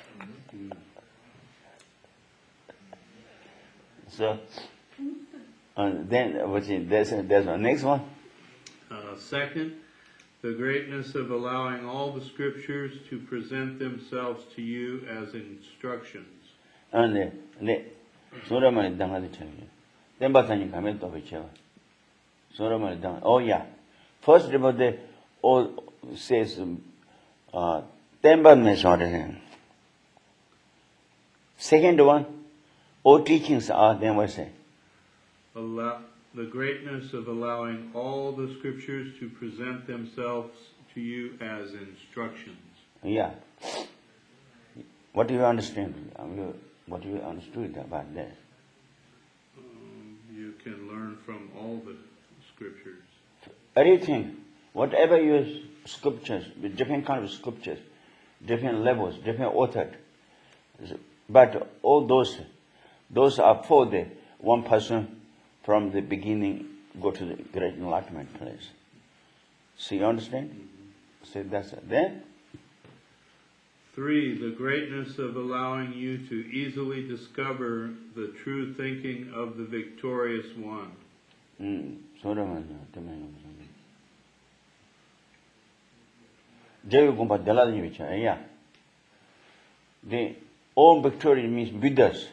So, and then what's it? There's there's a next one. Uh, second, the greatness of allowing all the scriptures to present themselves to you as instructions. And the the Solomon dang the change. Then but then you come to which. Solomon dang. Oh yeah. First of all, the all says, uh, Temba Mesodin. Second one, all teachings are, then what say? Allow, the greatness of allowing all the scriptures to present themselves to you as instructions. Yeah. What do you understand? What do you understood about that? Um, you can learn from all the scriptures. Everything, whatever your scriptures, with different kind of scriptures, different levels, different authors, but all those, those are for the one person from the beginning go to the great enlightenment place. So you understand? Mm-hmm. So that's it. Then? Three, the greatness of allowing you to easily discover the true thinking of the victorious one. Mm. The all victorious means Buddhas.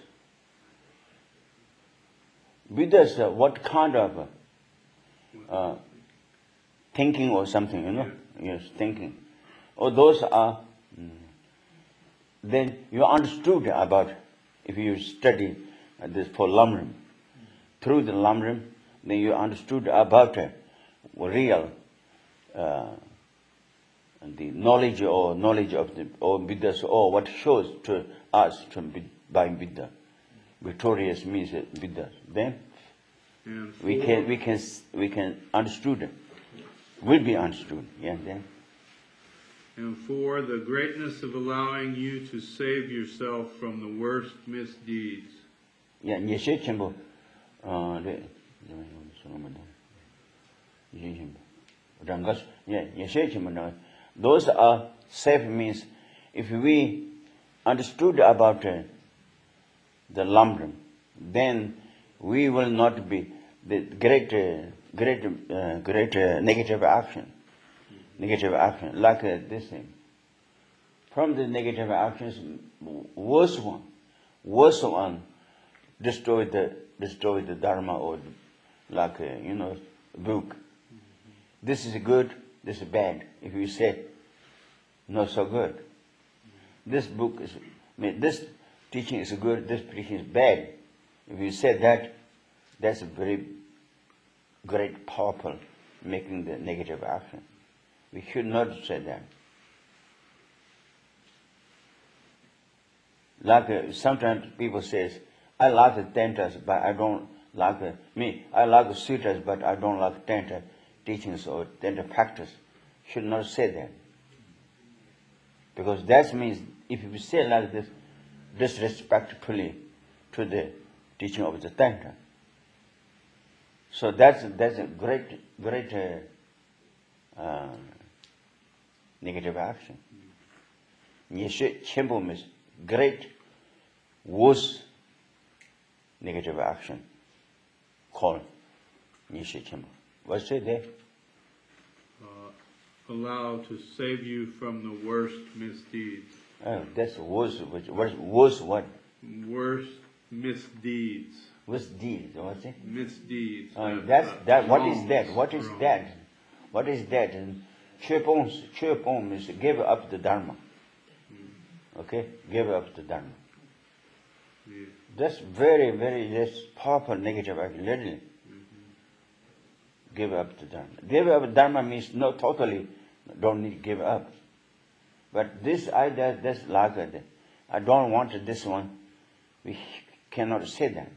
Buddhas, uh, what kind of uh, thinking or something, you know? Yes, thinking. Or those are, mm, then you understood about, if you study uh, this for Lamrim, through the Lamrim, then you understood about uh, real, uh, the knowledge or knowledge of the or Buddhas, or what shows to us to be, by Buddha. Victorious means uh, Buddha. Then we can we can we can understood, will be understood. Yeah. Then. And four, the greatness of allowing you to save yourself from the worst misdeeds. Yeah. Nyeshe chembo. Uh, yeah. Nyeshe chembo. Those are safe means if we understood about uh, the Lamrim, then we will not be the great, uh, great, uh, great uh, negative action, negative action like uh, this thing. From the negative actions, worse one, worse one, destroy the destroy the Dharma or like uh, you know book. This is good, this is bad. If you say not so good, this book is, I mean, this teaching is good, this teaching is bad. If you say that, that's a very great, powerful, making the negative action. We should not say that. Like uh, sometimes people says, I like the tantas, but I don't like uh, me. I like the sutras, but I don't like tanta teachings or tanta practice. Should not say that. Because that means if you say like this, disrespectfully to the teaching of the Tantra. So that's that's a great great uh, uh, negative action. Nyeshe Chenpo means great, worse negative action called Nyeshe Chenpo. What's it there? Uh, allow to save you from the worst misdeeds. Oh, that's worse. What is worse? What? Worst misdeeds. Worse deeds. What's it? Misdeeds. Uh, uh, that's uh, that. What is wrongs, that? What is wrongs. that? What is that? And Chöpon, Chöpon is give up the Dharma. Mm. Okay, give up the Dharma. Yeah. That's very, very that's powerful negative action. Literally, mm-hmm. Give up the Dharma. Give up Dharma means no totally don't need to give up. But this I that that's like it. I don't want this one. We cannot say that.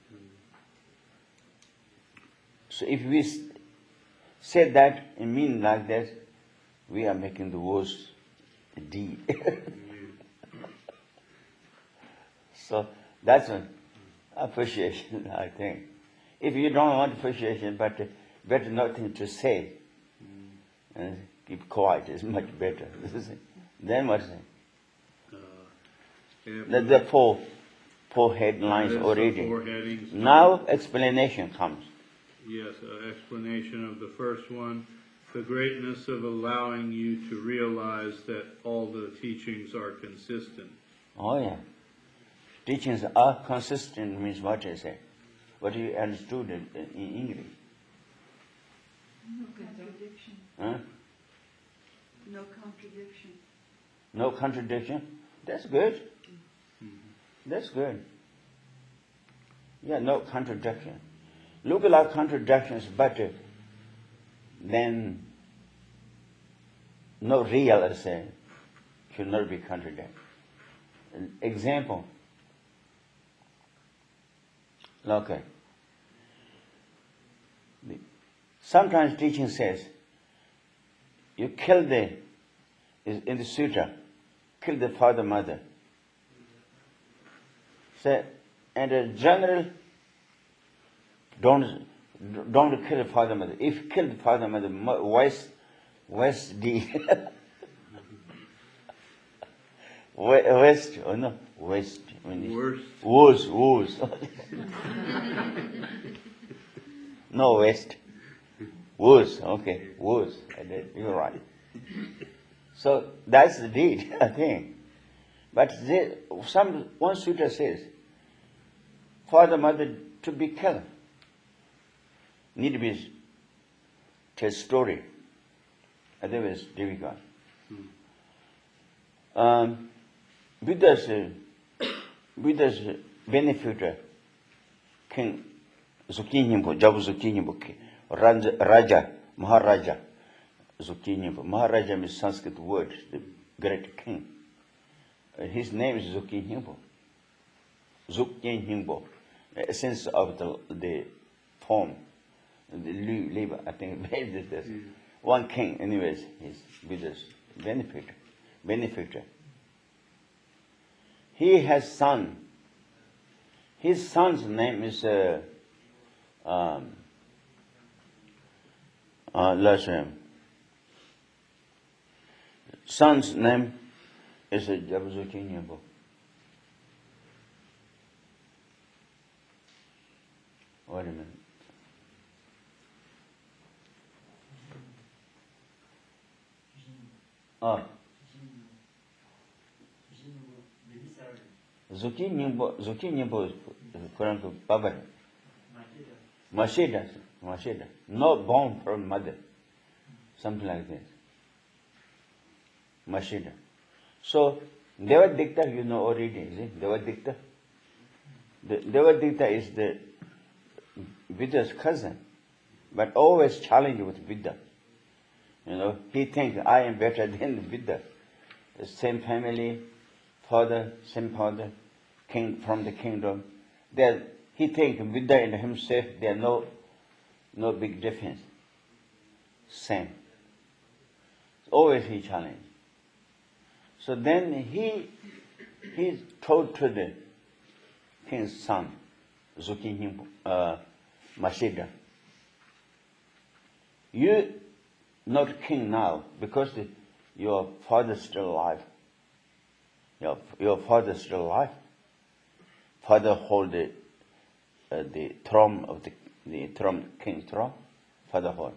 So if we say that and mean like that, we are making the worst deed. So that's an appreciation, I think. If you don't want appreciation, but better nothing to say, and keep quiet is much better. Then what's it? Uh, The, the four, four headlines That is the already. four headings. Now explanation comes. Yes, uh, explanation of the first one. The greatness of allowing you to realize that all the teachings are consistent. Oh yeah. Teachings are consistent means what I say. What you understood in, in English. No contradiction. Huh? No contradiction. No contradiction? That's good. That's good. Yeah, no contradiction. Look like contradictions, but uh, then no real, I say, should not be contradicted. Example. Okay. Sometimes teaching says, you kill the, in the sutra, kill the father, mother. Say, and a general, don't, don't kill the father, mother. If you kill the father, mother, west, west D. West, oh no, west. Worst. Worse, worse. No, west. Worse, okay, worse. You're right. So that's the deed, I think. But they, some one sutra says, father, mother to be killed. Need to be tell story. Otherwise, difficult. Um, Buddha's, uh, Buddha's benefactor, King Zukinimbo, Jabu Zukinimbo, Raja, Raja, Maharaja, Zukinimbo. Maharaja is Sanskrit word, the great king. Uh, his name is Zukinimbo. Zukinimbo, essence of the, the form, the labor, I think, this. Mm. One king, anyways, is Buddha's benefactor. benefactor. He has son. His son's name is uh, um, uh, last name. Son's name is Jabuzukinyabo. Wait a minute. Ah. Zuki Nimbo, Zuki Nimbo is current to Baba. Mashida, Mashida. No born from mother. Something like this. Mashida. So, Devadikta, you know already, is it? Devadikta. The Devadikta is the Buddha's cousin, but always challenged with Buddha. You know, he thinks I am better than the Buddha. The same family, father, same father, king from the kingdom. There, he thinks Buddha and himself, there are no, no big difference. Same. Always he challenged. So then he, he told to the king's son, Zuki uh, Mashida, you not king now because the, your father is still alive. Your, your father is still alive. Father hold the, uh, the throne of the, the throne, king's throne. Father hold.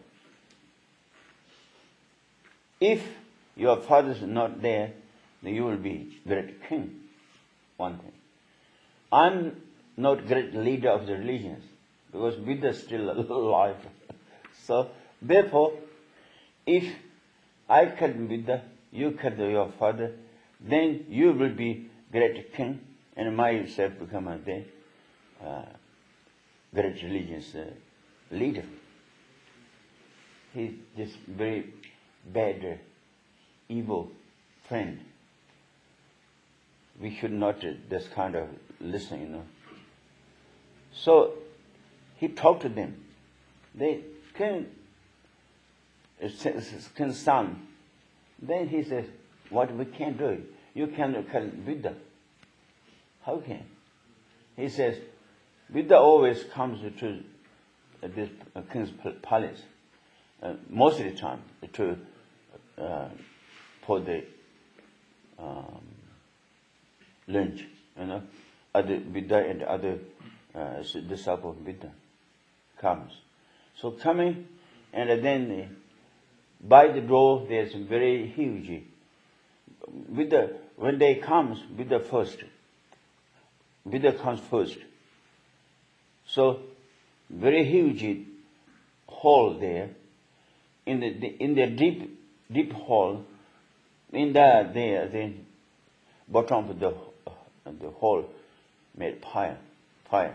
If your father is not there, then you will be great king. One thing. I'm not great leader of the religions because Buddha is still alive. So therefore, if I kill Buddha, you kill your father, then you will be great king, and myself become a then, uh, great religious uh, leader. He's just very bad, uh, evil friend. We should not uh, this kind of listen, you know. So he talked to them. They can, can son. Then he says, what we can do? You cannot kill Buddha. How can? He says, Buddha always comes to this king's palace, uh, most of the time, to uh, for the um, lunch. You know, other Buddha and other uh, disciples of Buddha comes. So coming, and then uh, by the door there's a very huge. Buddha, when they comes, Buddha first. Buddha comes first. So, very huge hall there. In the in the deep deep hall, In the, the, the bottom of the, uh, the hole made fire, fire.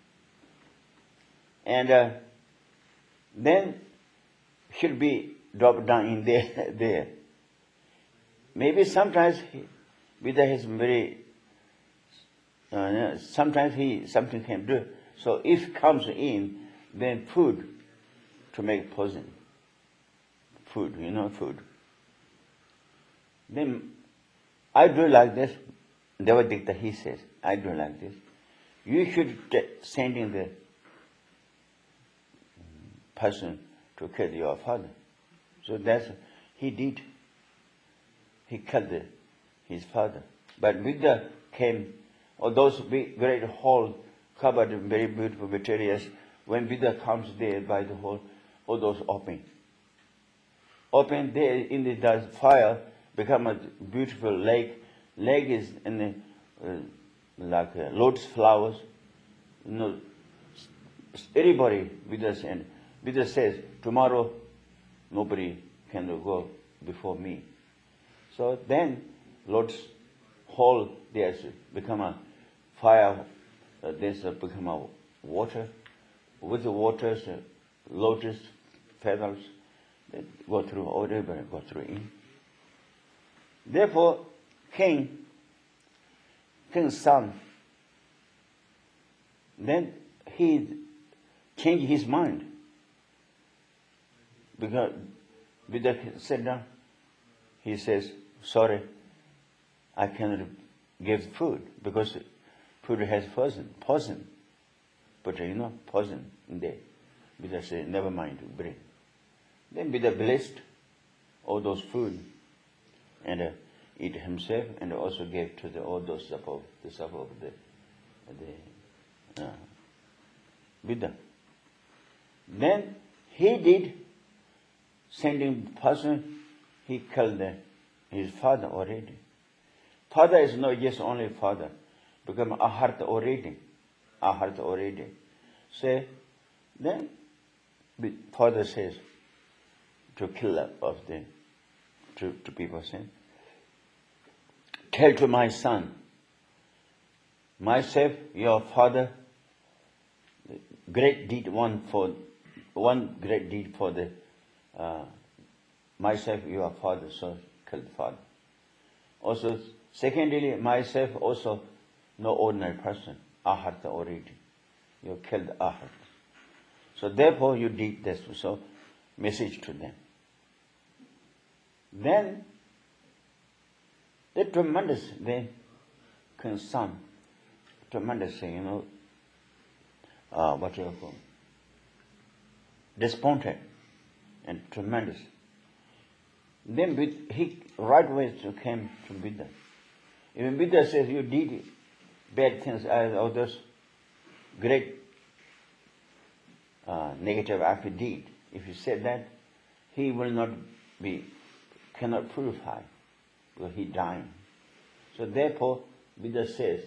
And uh, then should be dropped down in there. there. Maybe sometimes he, Buddha is very, uh, sometimes he something can do. So if comes in, then food to make poison. Food, you know, food. Then I do like this. Devadikta, he says, I do like this. You should t- send in the person to kill your father. So that's, he did. He killed the, his father. But Buddha came, all those big, great hall covered in very beautiful materials. When Buddha comes there by the hall, all those open. Open there in the, the fire, become a beautiful lake. Lake is in the, uh, like uh, lotus flowers. You know, everybody, Buddha said, Buddha says, tomorrow nobody can go before me. So then lotus hole there's become a fire, uh, there's a become a water. With the waters, uh, lotus feathers, they go through, all everybody go through in. Therefore, king, king's son, then he changed his mind. Because Buddha sat down, he says, sorry, I cannot give food because food has poison, poison. But you know, poison in there. Buddha said, never mind, bring. Then Buddha blessed all those food and uh, eat himself and also gave to the, all those support, the support of the, the uh, Buddha. Then he did sending person, he killed the, his father already. Father is not just only father, become aharta already. Aharta already. So then the father says to kill of the to, to people saying, tell to my son, myself, your father, great deed one for one great deed for the uh, myself, your father, so kill the father. Also, secondly, myself also no ordinary person, aharta already. You killed aharta. So therefore you did this. So message to them. Then the tremendous the concern, tremendous, you know, uh, what you call disappointed and tremendous. Then he right away came to Buddha. Even Buddha says, you did bad things as others, great uh, negative act you did. If you said that, he will not be, cannot purify, because he dying. So therefore, Buddha says,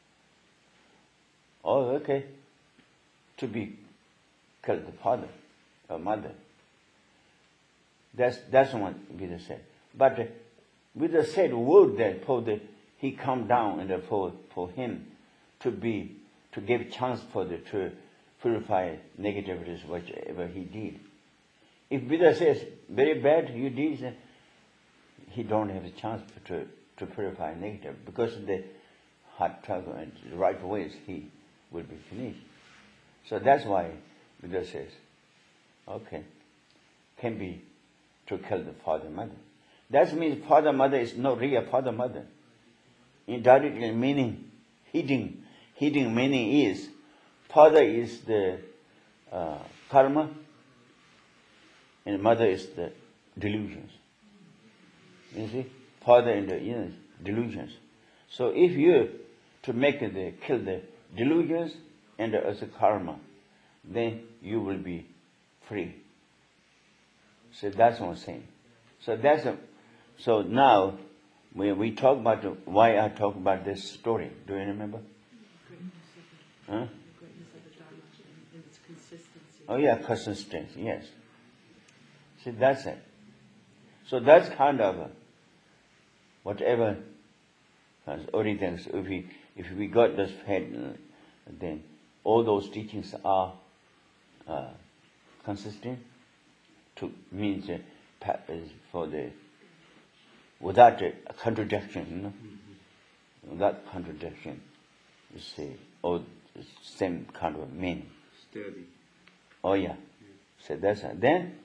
oh, okay, to be killed the father or mother. That's that's what Buddha said. But uh, Buddha said word that for the he come down and uh, for for him to be to give chance for the to purify negativities whatever he did. If Buddha says very bad you did, he don't have a chance to to purify negative because the heart travel and the right ways he will be finished. So that's why Buddha says, okay, can be to kill the father mother. That means father mother is not real father mother. Indirectly meaning, hidden, hidden meaning is, father is the uh, karma and mother is the delusions. You see, father and the you know, delusions. So if you to make the kill the delusions and as a karma, then you will be free. So that's what I'm saying. So that's a, so now when we talk about why I talk about this story, do you remember? Huh? The greatness of the Dharma and its consistency. Oh yeah, consistency, yes. See, that's it. So that's kind of, a, whatever has origins, if we if we got this head, uh, then all those teachings are uh, consistent. To means uh, pa- is for the without a contradiction, you know, mm-hmm. without contradiction, you see, all the same kind of meaning. Steady. Oh yeah. yeah. So that's uh, then.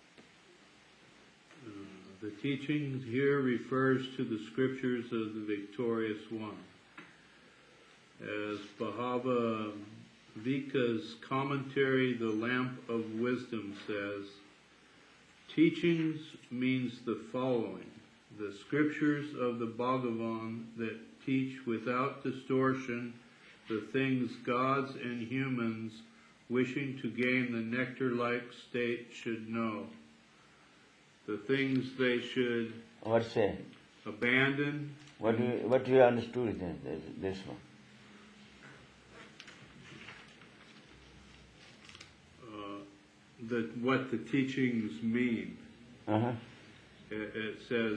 Uh, the teachings here refers to the scriptures of the victorious one. As Bhagavad Gita's commentary, The Lamp of Wisdom, says, teachings means the following: the scriptures of the Bhagavan that teach without distortion the things gods and humans wishing to gain the nectar-like state should know. The things they should What's say? abandon. What do you, what do you understood in this, this one? That what the teachings mean. Uh-huh. It, it says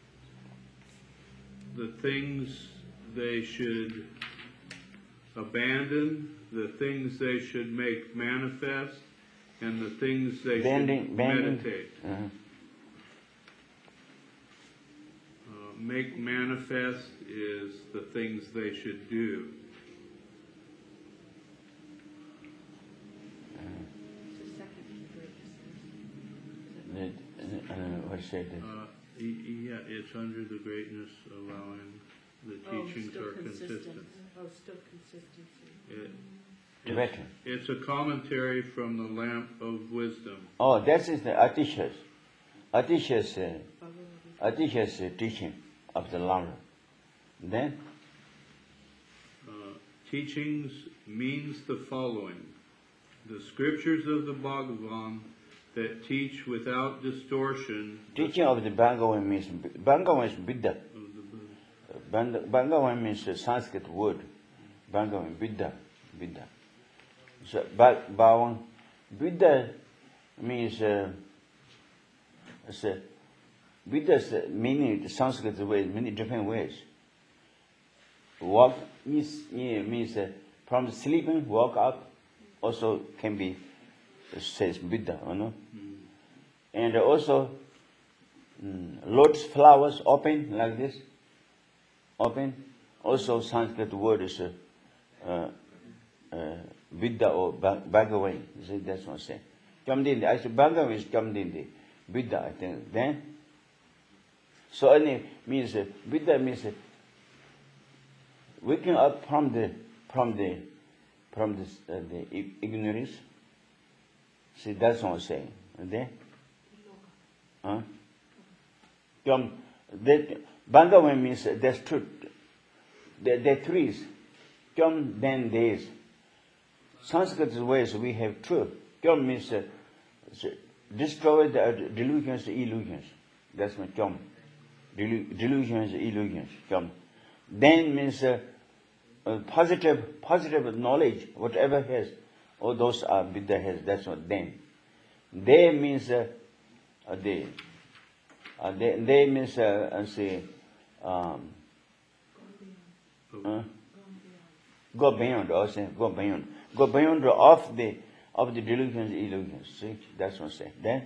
the things they should abandon, the things they should make manifest, and the things they bending, should bending. meditate. Uh-huh. Uh, make manifest is the things they should do. Uh, what said that? Uh, yeah, it's under the greatness allowing the teachings oh, are consistent. consistent. Oh, still consistency. It, Tibetan. it's, it's a commentary from the Lamp of Wisdom. Oh, that is the Atishas. Atishas, uh, Atishas uh, teaching of the Lamp. Then? Uh, teachings means the following: the scriptures of the Bhagavan that teach without distortion. Teaching of the Bhagavan means, Bhagavan is Buddha. Bhagavan means a Sanskrit word. Bhagavan, Buddha, Buddha. So, Bhagavan, Buddha means, uh, uh, Buddha's meaning, the Sanskrit ways, many different ways. Walk means, yeah, means uh, from sleeping, walk up, also can be, uh, says Buddha, you know. Mm. And also, um, lotus flowers open like this, open. Also, Sanskrit word is uh, uh, uh, Buddha or Bhagavan. You see, that's what I'm saying. Kamdindi. I said Bhagavan is Kamdindi. Buddha, I think. Then, so anyway, means uh, Buddha means uh, waking up from the from the from this, uh, the ignorance. See, that's what I'm saying. And then, huh? Kam, that Bhagavan means uh, there's truth. There, there are trees. Kyom, then days. Sanskrit ways we have truth. Kyom means uh, destroy the uh, delusions, illusions. That's what kyom. Delu- delusions, illusions. Kyom. Then means uh, uh, positive, positive knowledge, whatever has. All those are Buddha has. That's what then. They means uh, uh, they. Uh, they, they means uh, uh, say. Um, uh, go beyond, also go beyond, go beyond of the of the delusions, illusions. See, that's what I'm saying. Then,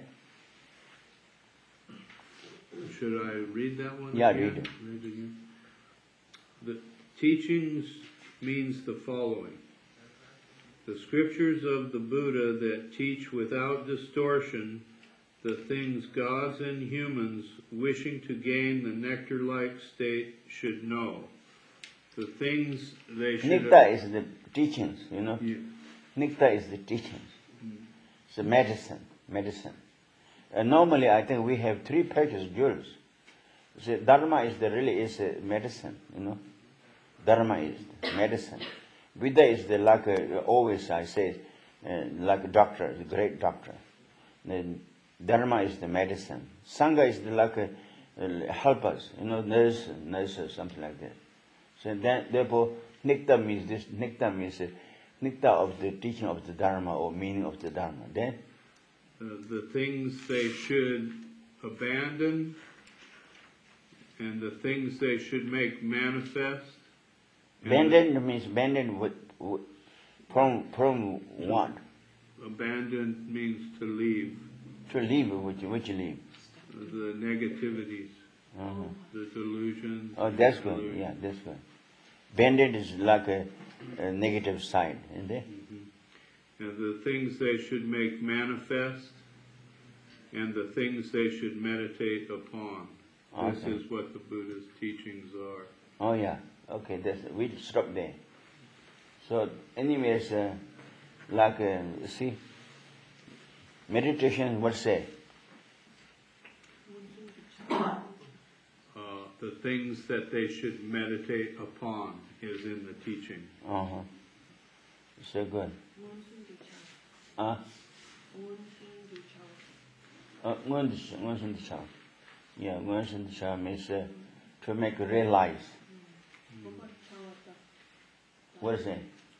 should I read that one? Yeah, again? read it. Read it again. The teachings means the following: the scriptures of the Buddha that teach without distortion the things gods and humans wishing to gain the nectar-like state should know. The things they should... Nikta is the teachings, you know. Yeah. Nikta is the teachings. Mm. It's a medicine, medicine. Uh, normally, I think we have three pages jewels. See, Dharma is the really is a medicine, you know. Dharma is medicine. Buddha is the like a, always I say, uh, like a doctor, the great doctor. Then Dharma is the medicine. Sangha is the like a, uh, helpers, you know, nurse, nurses, something like that. So then, therefore, Nikta means this. Nikta means uh, Nikta of the teaching of the Dharma or meaning of the Dharma. Then, uh, the things they should abandon and the things they should make manifest. Abandoned means abandoned with, with, from from what? Abandoned means to leave. To leave, which which leave? The negativities, Uh-huh. the delusions. Oh, that's good. delusions. Yeah, that's good. Abandoned is like a, a negative side, isn't it? Mm-hmm. And the things they should make manifest, and the things they should meditate upon. This Okay. is what the Buddha's teachings are. Oh yeah. Okay, that's we stop there. So, anyways, uh, like uh, see, meditation. What say? Uh, the things that they should meditate upon is in the teaching. Uh huh. So good. Ah. Uh, yeah, means uh, to make realize. What is it?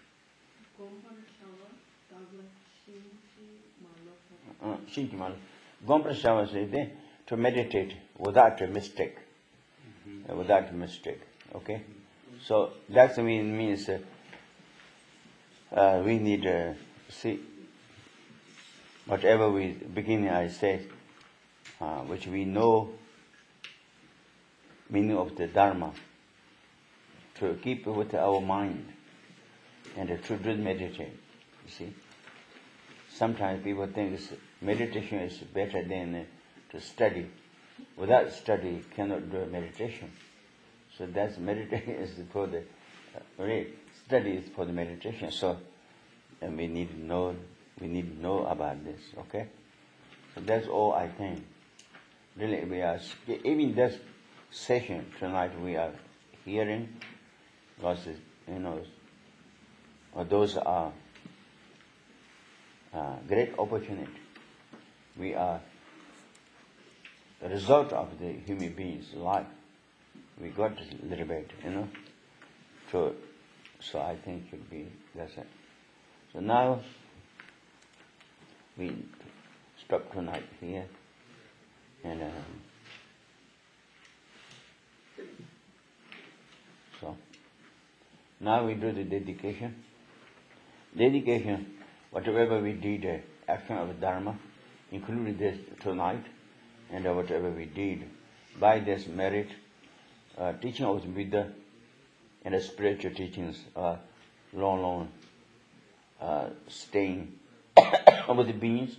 Uh, Shinkimal. Gomprasava says to meditate without a mistake. Uh, without a mistake. Okay? So that mean, means uh, uh, we need to uh, see whatever we beginning I said, uh, which we know meaning of the Dharma, to keep with our mind and to do meditate. You see, sometimes people think meditation is better than uh, to study. Without study, cannot do meditation. So that's meditation is for the uh, really, study is for the meditation. So and we need to know we need to know about this. Okay, so that's all I think. Really, we are even this session tonight we are hearing because you know those are uh, great opportunity. We are the result of the human being's life. We got a little bit, you know. So, so I think should be that's it. So now we stop tonight here, and um, so now we do the dedication. Dedication, whatever we did, uh, action of Dharma, including this tonight, and uh, whatever we did, by this merit, uh, teaching of the Buddha and the spiritual teachings are long, long uh, staying with the beings,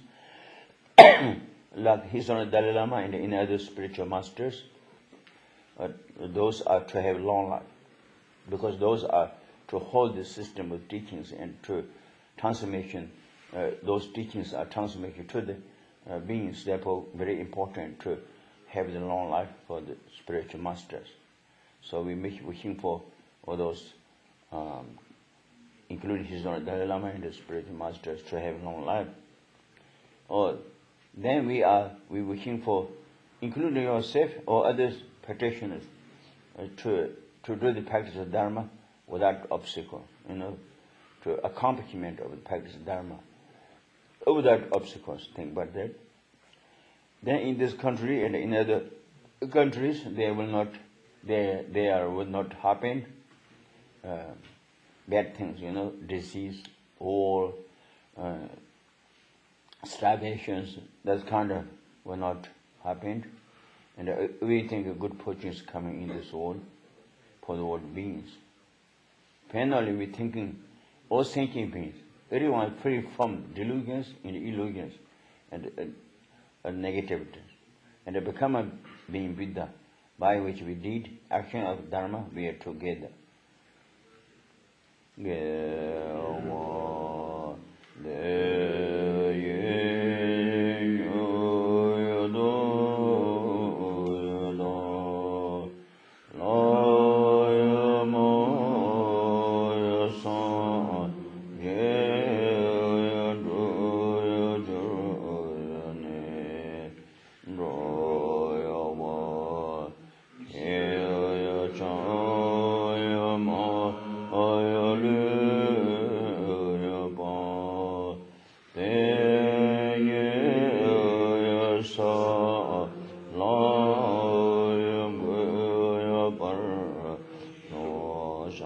like His Honor Dalai Lama and any other spiritual masters. Uh, those are to have long life, because those are to hold the system of teachings and to transformation. Uh, those teachings are transformation to the uh, beings. Therefore, very important to have the long life for the spiritual masters. So we make wishing for all those, um, including His Honor Dalai Lama and the spiritual masters, to have long life. Or then we are we wishing for, including yourself or others practitioners, uh, to to do the practice of Dharma without obstacle, you know, to accomplishment of the practice of Dharma without obstacles. Think about that. Then in this country and in other countries, they will not, they they are will not happen uh, bad things, you know, disease, war, uh, starvations. That kind of will not happen, and uh, we think a good fortune is coming in this world for the world beings. Finally, we thinking all thinking beings, everyone free from delusions and illusions and, and, and negativities, and they become a being Buddha, by which we did action of Dharma. We are together.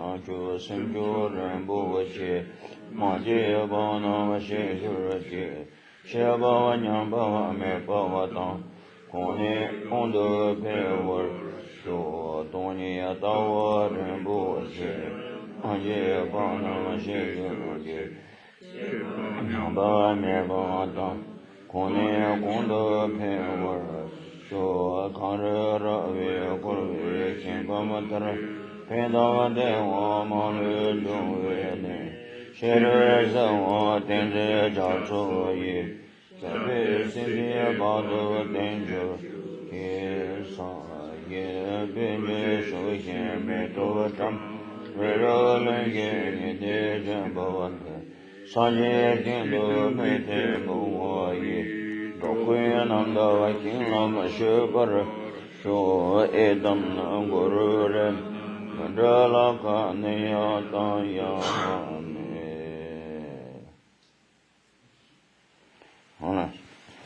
na chu sim chu ren bu che ma je ba na ma she shu re che she ba wa nyam ba wa me ba wa tang kong ne kong de pe wo shu dong ni ya da wo ren bu che ma je ba na ma she shu re che nyam ba wa me ba wa tang kong ne kong de pe wo shu kang re ra we gu we shen ba ma tar pe da wa de wa ma le zhong we ne she re se wa ten zhe jia zhu yi zhe bei xin jie ba de ten zhu ke sa ye bei ye shu xian me du zhang re re len ye ni de zhen ba wan de sa ye dian de mei te bu wo yi do kui nan da wa king la ma she ba re shu e dam na gu ru re zhe la ka ne ya ta ya me 好了。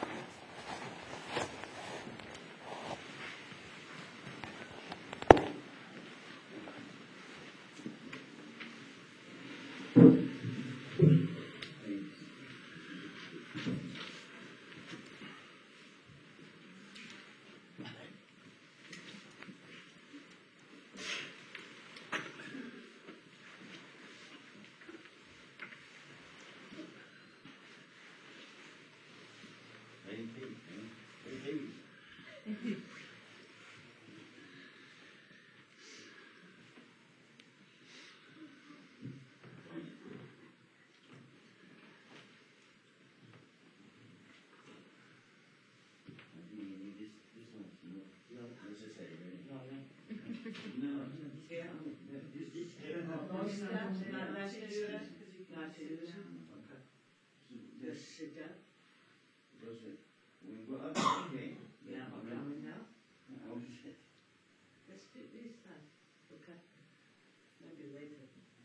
Just sit down. Because we go up, okay. Yeah, I'm coming now. I was just, let's do this time. Okay. Maybe later.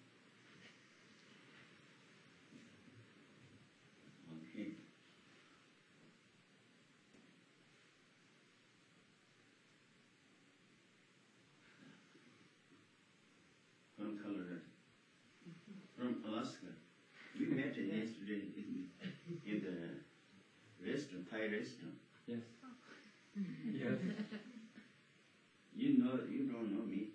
Okay. From Colorado. From Alaska. We met yesterday in, in the restaurant, Thai restaurant. Yes. Yes. You know, you don't know me.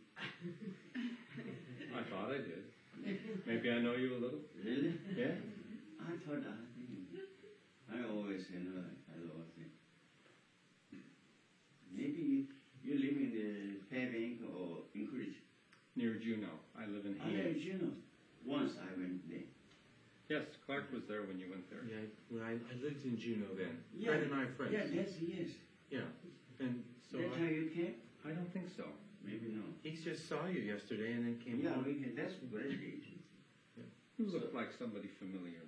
I thought I did. Maybe I know you a little. Really? Yeah. I thought I, I always say no, I love it. Maybe you, you live in the Fairbank or Anchorage. Near Juneau. I live in I live Haines. in Juneau. Once I went there. Yes, Clark was there when you went there. Yeah, when I, I lived in Juneau then. Yeah. Fred and I are friends. Yeah, that's yes. Yeah. And so That's how I, you came? I don't think so. Maybe no. he just saw you yesterday and then came Yeah, home. we can, that's great. You look like somebody familiar.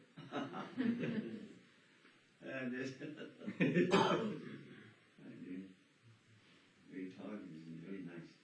And this, I did. We talked, it's very nice.